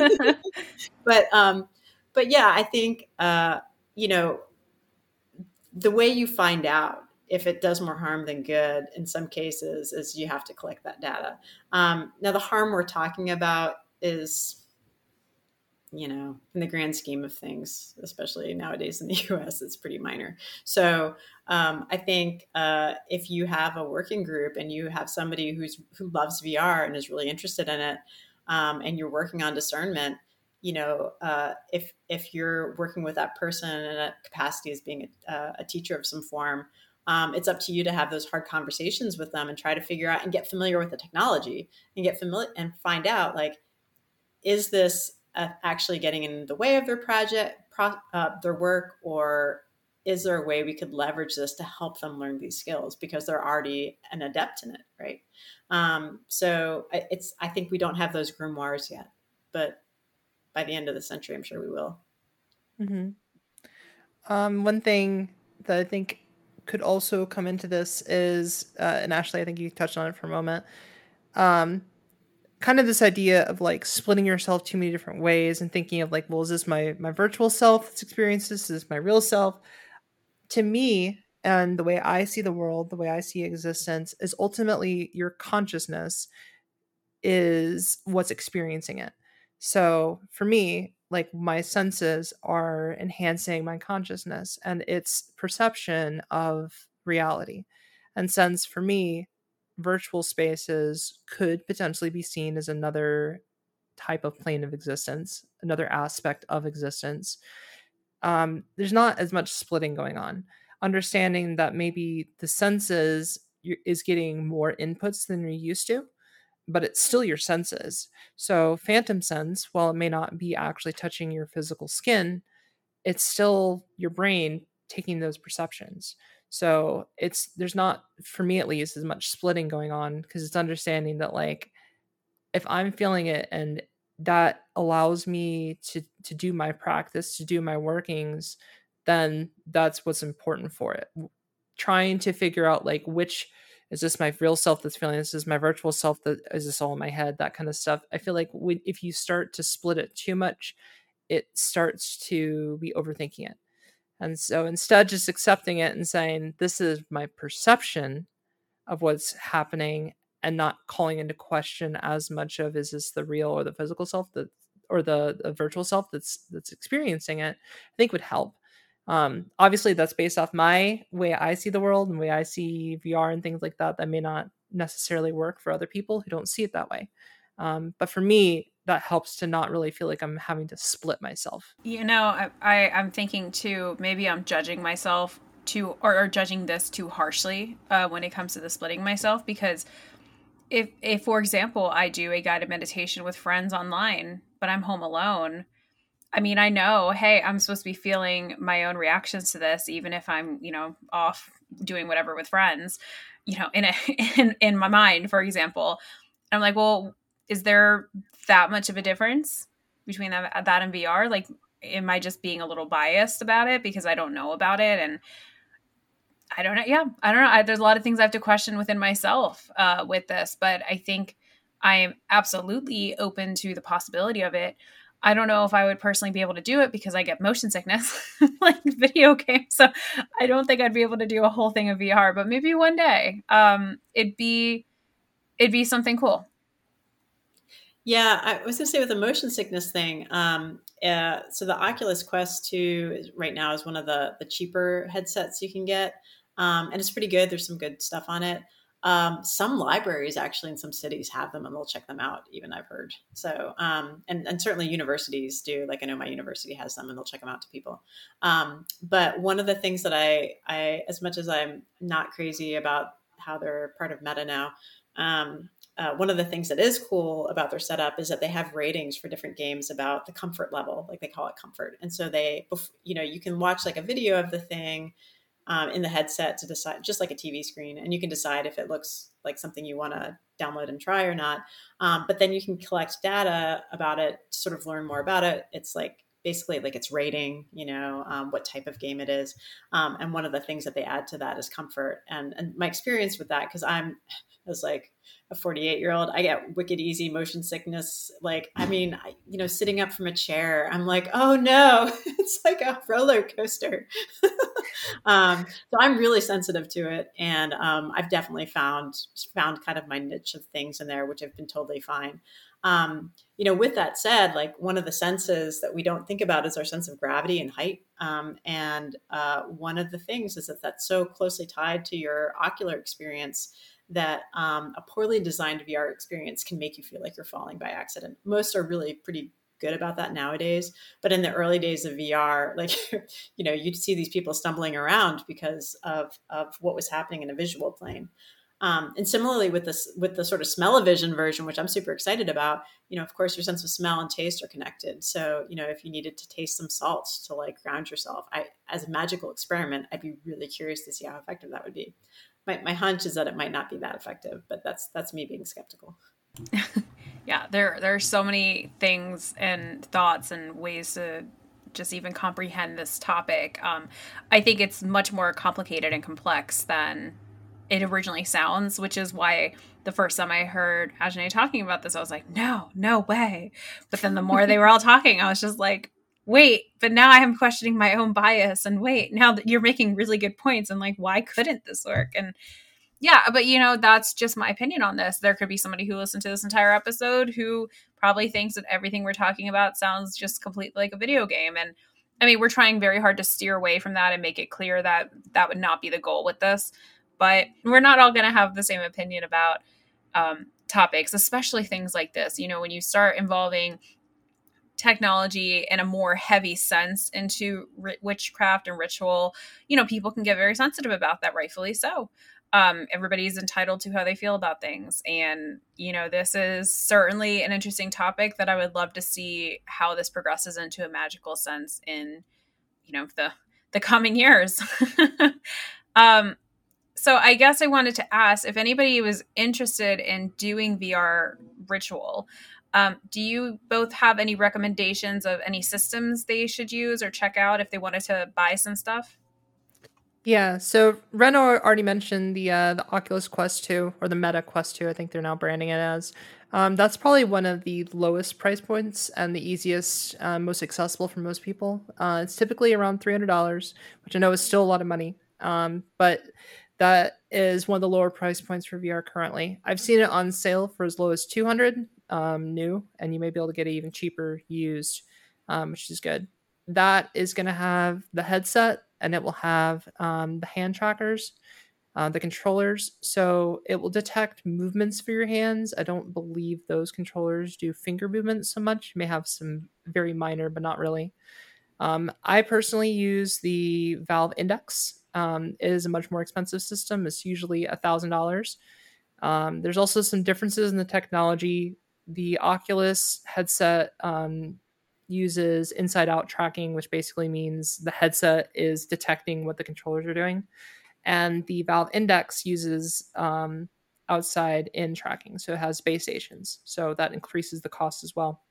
but, um, but yeah, I think, uh, you know, the way you find out if it does more harm than good in some cases is you have to collect that data. Um, now the harm we're talking about is, you know, in the grand scheme of things, especially nowadays in the U S, it's pretty minor. So um, I think uh, if you have a working group and you have somebody who's who loves V R and is really interested in it, um, and you're working on discernment, you know, uh, if if you're working with that person in a capacity as being a, a teacher of some form, um, it's up to you to have those hard conversations with them and try to figure out and get familiar with the technology and get familiar and find out, like, is this uh, actually getting in the way of their project, pro, uh, their work, or is there a way we could leverage this to help them learn these skills because they're already an adept in it, right? Um, so it's, I think we don't have those grimoires yet, but by the end of the century, I'm sure we will. Mm-hmm. Um, one thing that I think could also come into this is, uh, and Ashley, I think you touched on it for a moment, um, kind of this idea of like splitting yourself too many different ways and thinking of like, well, is this my my virtual self that's experienced this? Is this my real self? To me, and the way I see the world, the way I see existence, is ultimately your consciousness is what's experiencing it. So for me, like my senses are enhancing my consciousness and its perception of reality. And since for me, virtual spaces could potentially be seen as another type of plane of existence, another aspect of existence, um, there's not as much splitting going on. Understanding that maybe the senses is getting more inputs than you're used to, but it's still your senses. So, phantom sense, while it may not be actually touching your physical skin, it's still your brain taking those perceptions. So, it's there's not, for me at least, as much splitting going on, because it's understanding that, like, if I'm feeling it and that allows me to to do my practice, to do my workings, then that's what's important for it. Trying to figure out, like, which is this my real self that's feeling this, is my virtual self, that is this all in my head, that kind of stuff. I feel like when, if you start to split it too much, it starts to be overthinking it. And so instead, just accepting it and saying, this is my perception of what's happening, and not calling into question as much of, is this the real or the physical self that, or the, the virtual self that's that's experiencing it, I think would help. Um, obviously, that's based off my way I see the world and way I see V R and things like that. That may not necessarily work for other people who don't see it that way. Um, but for me, that helps to not really feel like I'm having to split myself. You know, I, I I'm thinking too, maybe I'm judging myself too, or, or judging this too harshly uh, when it comes to the splitting myself, because if, if, for example, I do a guided meditation with friends online, but I'm home alone, I mean, I know, hey, I'm supposed to be feeling my own reactions to this, even if I'm, you know, off doing whatever with friends, you know, in a, in, in my mind, for example. I'm like, well, is there that much of a difference between that, that and V R? Like, am I just being a little biased about it because I don't know about it? And I don't know. Yeah, I don't know. I, there's a lot of things I have to question within myself uh, with this, but I think I am absolutely open to the possibility of it. I don't know if I would personally be able to do it because I get motion sickness, like video games. So I don't think I'd be able to do a whole thing of V R, but maybe one day um, it'd be, it'd be something cool. Yeah, I was going to say with the motion sickness thing. Um, uh, so the Oculus Quest two is, right now is one of the, the cheaper headsets you can get. Um, and it's pretty good. There's some good stuff on it. Um, some libraries actually in some cities have them and they'll check them out, even I've heard. So, um, and, and certainly universities do. Like I know my university has them and they'll check them out to people. Um, but one of the things that I, I, as much as I'm not crazy about how they're part of Meta now, um, uh, one of the things that is cool about their setup is that they have ratings for different games about the comfort level, like they call it comfort. And so they, you know, you can watch like a video of the thing Um, in the headset to decide, just like a T V screen, and you can decide if it looks like something you want to download and try or not. Um, but then you can collect data about it to sort of learn more about it. It's like basically like it's rating, you know, um, what type of game it is. Um, and one of the things that they add to that is comfort. And, and my experience with that, because I'm, I was like a forty-eight year old, I get wicked easy motion sickness. Like, I mean, I, you know, sitting up from a chair, I'm like, oh no, it's like a roller coaster. um, so I'm really sensitive to it. And um, I've definitely found, found kind of my niche of things in there, which have been totally fine. Um, you know, with that said, like one of the senses that we don't think about is our sense of gravity and height. Um, and uh, one of the things is that that's so closely tied to your ocular experience that um, a poorly designed V R experience can make you feel like you're falling by accident. Most are really pretty good about that nowadays. But in the early days of V R, like, you know, you'd see these people stumbling around because of, of what was happening in a visual plane. Um, and similarly with this, with the sort of smell-o-vision version, which I'm super excited about, you know, of course, your sense of smell and taste are connected. So, you know, if you needed to taste some salts to like ground yourself, I, as a magical experiment, I'd be really curious to see how effective that would be. My, my hunch is that it might not be that effective, but that's, that's me being skeptical. Yeah, there, there are so many things and thoughts and ways to just even comprehend this topic. Um, I think it's much more complicated and complex than it originally sounds, which is why the first time I heard Ajane talking about this, I was like, no, no way. But then the more they were all talking, I was just like, wait, but now I am questioning my own bias. And wait, now that you're making really good points and like, why couldn't this work? And yeah, but you know, that's just my opinion on this. There could be somebody who listened to this entire episode who probably thinks that everything we're talking about sounds just completely like a video game. And I mean, we're trying very hard to steer away from that and make it clear that that would not be the goal with this. But we're not all going to have the same opinion about um, topics, especially things like this. You know, when you start involving technology in a more heavy sense into ri- witchcraft and ritual, you know, people can get very sensitive about that, rightfully so. Um, everybody's entitled to how they feel about things. And, you know, this is certainly an interesting topic that I would love to see how this progresses into a magical sense in, you know, the, the coming years. um, so I guess I wanted to ask if anybody was interested in doing V R ritual. Um, do you both have any recommendations of any systems they should use or check out if they wanted to buy some stuff? Yeah, so Ren already mentioned the uh, the Oculus Quest two, or the Meta Quest two, I think they're now branding it as. Um, that's probably one of the lowest price points and the easiest, uh, most accessible for most people. Uh, it's typically around three hundred dollars, which I know is still a lot of money, um, but that is one of the lower price points for V R currently. I've seen it on sale for as low as two hundred dollars um, new, and you may be able to get it even cheaper used, um, which is good. That is going to have the headset, and it will have um, the hand trackers, uh, the controllers. So it will detect movements for your hands. I don't believe those controllers do finger movements so much. You may have some very minor, but not really. Um, I personally use the Valve Index. Um, it is a much more expensive system. It's usually one thousand dollars. Um, there's also some differences in the technology. The Oculus headset um, uses inside out tracking, which basically means the headset is detecting what the controllers are doing. And the Valve Index uses um, outside in tracking. So it has base stations. So that increases the cost as well.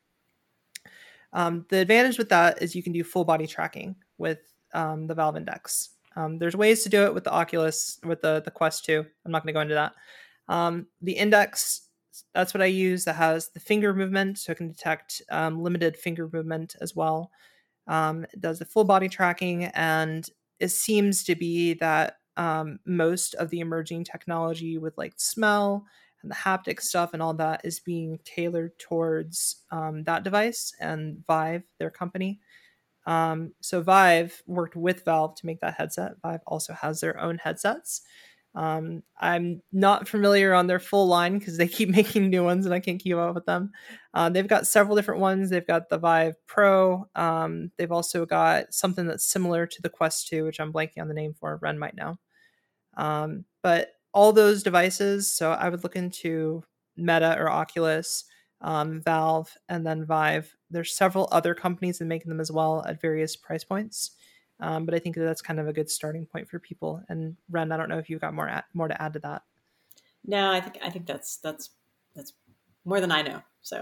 Um, the advantage with that is you can do full body tracking with um, the Valve Index. Um, there's ways to do it with the Oculus, with the, the Quest two. I'm not going to go into that. Um, the Index, that's what I use, that has the finger movement, so it can detect um, limited finger movement as well. Um, it does the full body tracking, and it seems to be that um, most of the emerging technology with like smell and the haptic stuff and all that is being tailored towards um, that device and Vive, their company. Um, so Vive worked with Valve to make that headset. Vive also has their own headsets. Um, I'm not familiar on their full line because they keep making new ones and I can't keep up with them. Uh, they've got several different ones. They've got the Vive Pro. Um, they've also got something that's similar to the Quest two, which I'm blanking on the name for. Ren might know. Um, but all those devices, so I would look into Meta or Oculus, um, Valve, and then Vive. There's several other companies that make them as well at various price points. Um, but I think that that's kind of a good starting point for people. And Ren, I don't know if you've got more at, more to add to that. No, I think I think that's that's that's more than I know. So,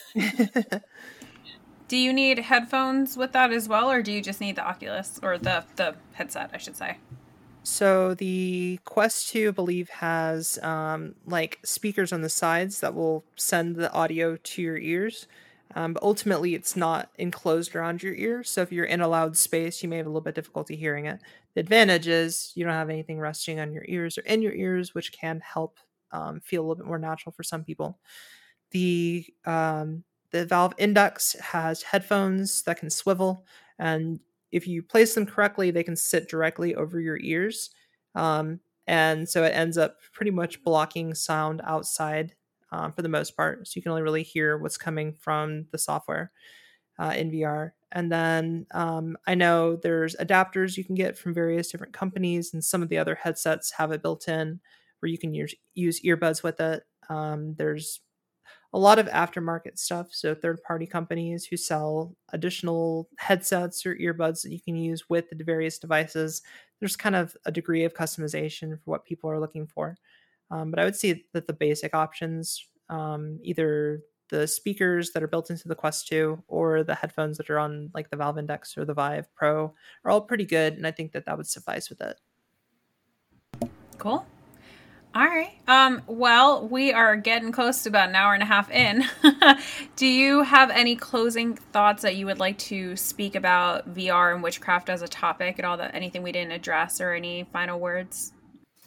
do you need headphones with that as well, or do you just need the Oculus or the the headset, I should say? So the Quest two, I believe, has um, like speakers on the sides that will send the audio to your ears. Um, but ultimately, it's not enclosed around your ears. So if you're in a loud space, you may have a little bit of difficulty hearing it. The advantage is you don't have anything resting on your ears or in your ears, which can help um, feel a little bit more natural for some people. The um, the Valve Index has headphones that can swivel, and if you place them correctly, they can sit directly over your ears. Um, and so it ends up pretty much blocking sound outside um, for the most part. So you can only really hear what's coming from the software uh, in V R. And then um, I know there's adapters you can get from various different companies, and some of the other headsets have it built in where you can use, use earbuds with it. Um, there's a lot of aftermarket stuff. So third-party companies who sell additional headsets or earbuds that you can use with the various devices. There's kind of a degree of customization for what people are looking for. Um, but I would say that the basic options, um, either the speakers that are built into the Quest two or the headphones that are on like the Valve Index or the Vive Pro, are all pretty good. And I think that that would suffice with it. Cool. All right. Um, well, we are getting close to about an hour and a half in. Do you have any closing thoughts that you would like to speak about V R and witchcraft as a topic at all, that anything we didn't address, or any final words?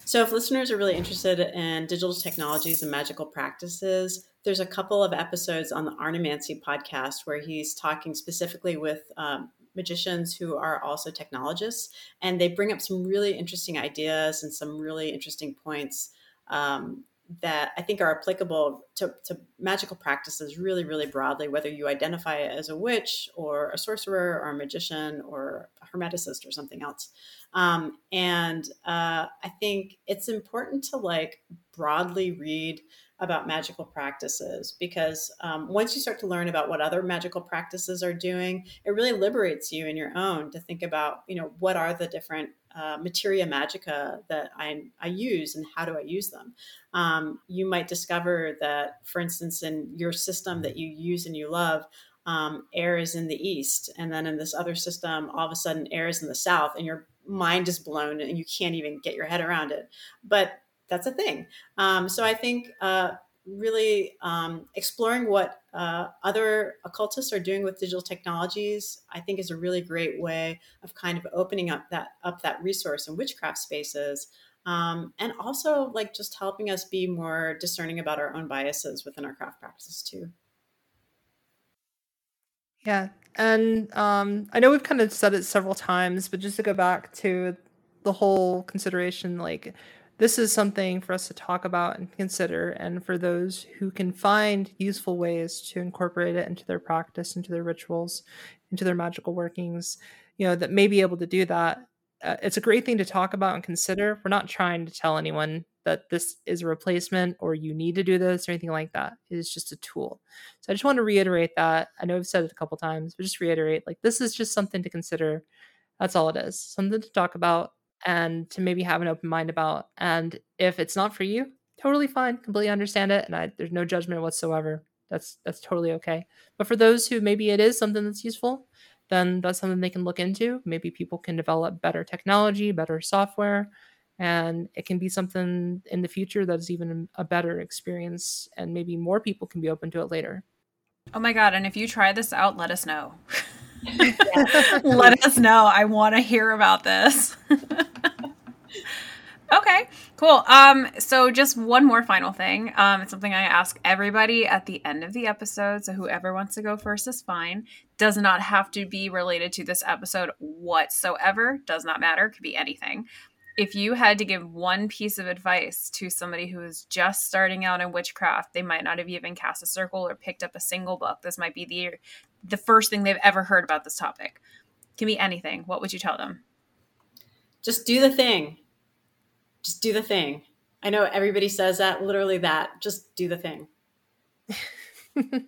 So if listeners are really interested in digital technologies and magical practices, there's a couple of episodes on the Arnemancy podcast where he's talking specifically with um, magicians who are also technologists, and they bring up some really interesting ideas and some really interesting points um, that I think are applicable to, to magical practices really, really broadly, whether you identify as a witch or a sorcerer or a magician or a hermeticist or something else. Um, and uh, I think it's important to like broadly read about magical practices because um, once you start to learn about what other magical practices are doing, it really liberates you in your own to think about, you know, what are the different uh, materia magica that I, I use and how do I use them? Um, you might discover that, for instance, in your system that you use and you love, um, air is in the east. And then in this other system, all of a sudden air is in the south and your mind is blown and you can't even get your head around it. But that's a thing. Um, so I think uh, really um, exploring what uh, other occultists are doing with digital technologies, I think is a really great way of kind of opening up that up that resource in witchcraft spaces. Um, and also like just helping us be more discerning about our own biases within our craft practices too. Yeah. And um, I know we've kind of said it several times, but just to go back to the whole consideration, like this is something for us to talk about and consider. And for those who can find useful ways to incorporate it into their practice, into their rituals, into their magical workings, you know, that may be able to do that. Uh, it's a great thing to talk about and consider. We're not trying to tell anyone that this is a replacement or you need to do this or anything like that. It is just a tool. So I just want to reiterate that. I know I've said it a couple times, but just reiterate, like this is just something to consider. That's all it is. Something to talk about and to maybe have an open mind about. And if it's not for you, totally fine. Completely understand it. And I, there's no judgment whatsoever. That's that's totally okay. But for those who maybe it is something that's useful, then that's something they can look into. Maybe people can develop better technology, better software, and it can be something in the future that's even a better experience and maybe more people can be open to it later. Oh my God. And if you try this out, let us know. Let us know. I want to hear about this. Okay, cool. Um, so just one more final thing. Um, it's something I ask everybody at the end of the episode. So whoever wants to go first is fine. Does not have to be related to this episode whatsoever. Does not matter. Could be anything. If you had to give one piece of advice to somebody who is just starting out in witchcraft, they might not have even cast a circle or picked up a single book. This might be the the first thing they've ever heard about this topic. It can be anything. What would you tell them? Just do the thing. Just do the thing. I know everybody says that, literally that. Just do the thing. uh,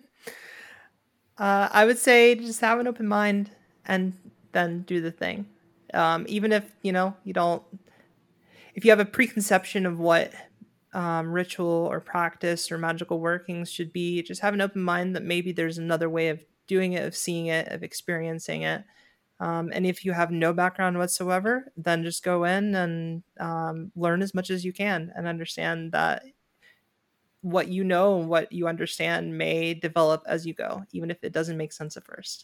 I would say just have an open mind and then do the thing. Um, even if, you know, you don't, if you have a preconception of what um, ritual or practice or magical workings should be, just have an open mind that maybe there's another way of doing it, of seeing it, of experiencing it. Um, and if you have no background whatsoever, then just go in and um, learn as much as you can and understand that what you know and what you understand may develop as you go, even if it doesn't make sense at first.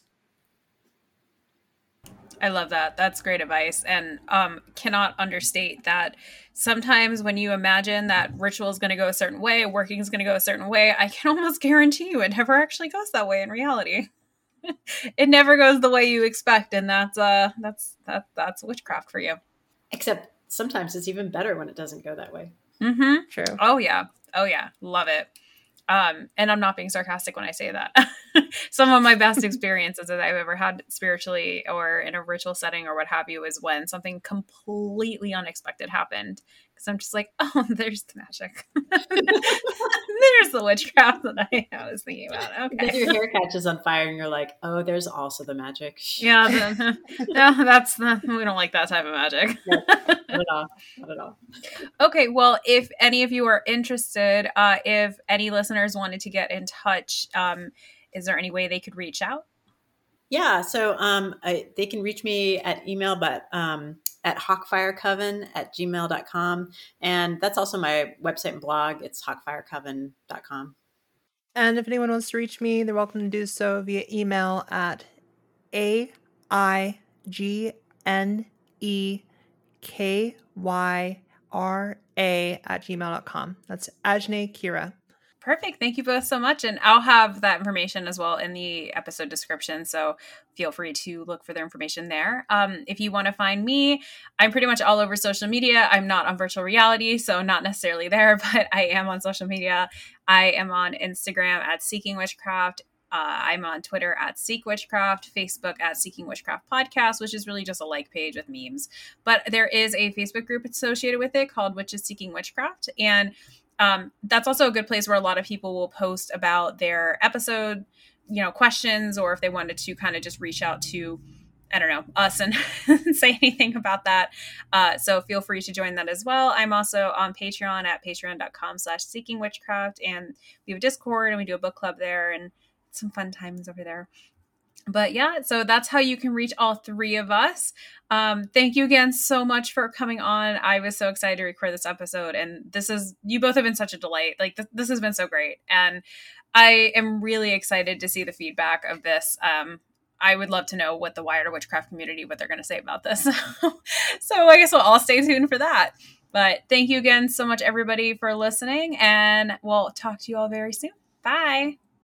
I love that. That's great advice. And um, cannot understate that sometimes when you imagine that ritual is going to go a certain way, working is going to go a certain way, I can almost guarantee you it never actually goes that way in reality. It never goes the way you expect, and that's uh that's that that's witchcraft for you. Except sometimes it's even better when it doesn't go that way. Mm-hmm. True. Oh yeah. Oh yeah. Love it. Um, and I'm not being sarcastic when I say that. Some of my best experiences that I've ever had spiritually or in a ritual setting or what have you is when something completely unexpected happened. Because I'm just like, oh, there's the magic. There's the witchcraft that I, I was thinking about. Okay. Then your hair catches on fire and you're like, oh, there's also the magic. Yeah. The, no, that's the, we don't like that type of magic. No, not at all. Not at all. Okay. Well, if any of you are interested, uh, if any listeners wanted to get in touch, um, is there any way they could reach out? Yeah. So um, I, they can reach me at email, but um, at hawkfirecoven at gmail dot com. And that's also my website and blog. It's hawkfirecoven dot com. And if anyone wants to reach me, they're welcome to do so via email at A I G N E K Y R A at gmail dot com. That's Ajne Kira. Perfect. Thank you both so much. And I'll have that information as well in the episode description. So feel free to look for their information there. Um, if you want to find me, I'm pretty much all over social media. I'm not on virtual reality, so not necessarily there, but I am on social media. I am on Instagram at Seeking Witchcraft. Uh, I'm on Twitter at Seek Witchcraft, Facebook at Seeking Witchcraft Podcast, which is really just a like page with memes. But there is a Facebook group associated with it called Witches Seeking Witchcraft. And Um, that's also a good place where a lot of people will post about their episode, you know, questions, or if they wanted to kind of just reach out to, I don't know, us and say anything about that. Uh, so feel free to join that as well. I'm also on Patreon at patreon.com slash seeking witchcraft. And we have a Discord and we do a book club there and some fun times over there. But yeah, so that's how you can reach all three of us. Um, thank you again so much for coming on. I was so excited to record this episode, and this is, you both have been such a delight. Like th- this has been so great. And I am really excited to see the feedback of this. Um, I would love to know what the Wired Witchcraft community, what they're going to say about this. So I guess we'll all stay tuned for that. But thank you again so much, everybody, for listening, and we'll talk to you all very soon. Bye.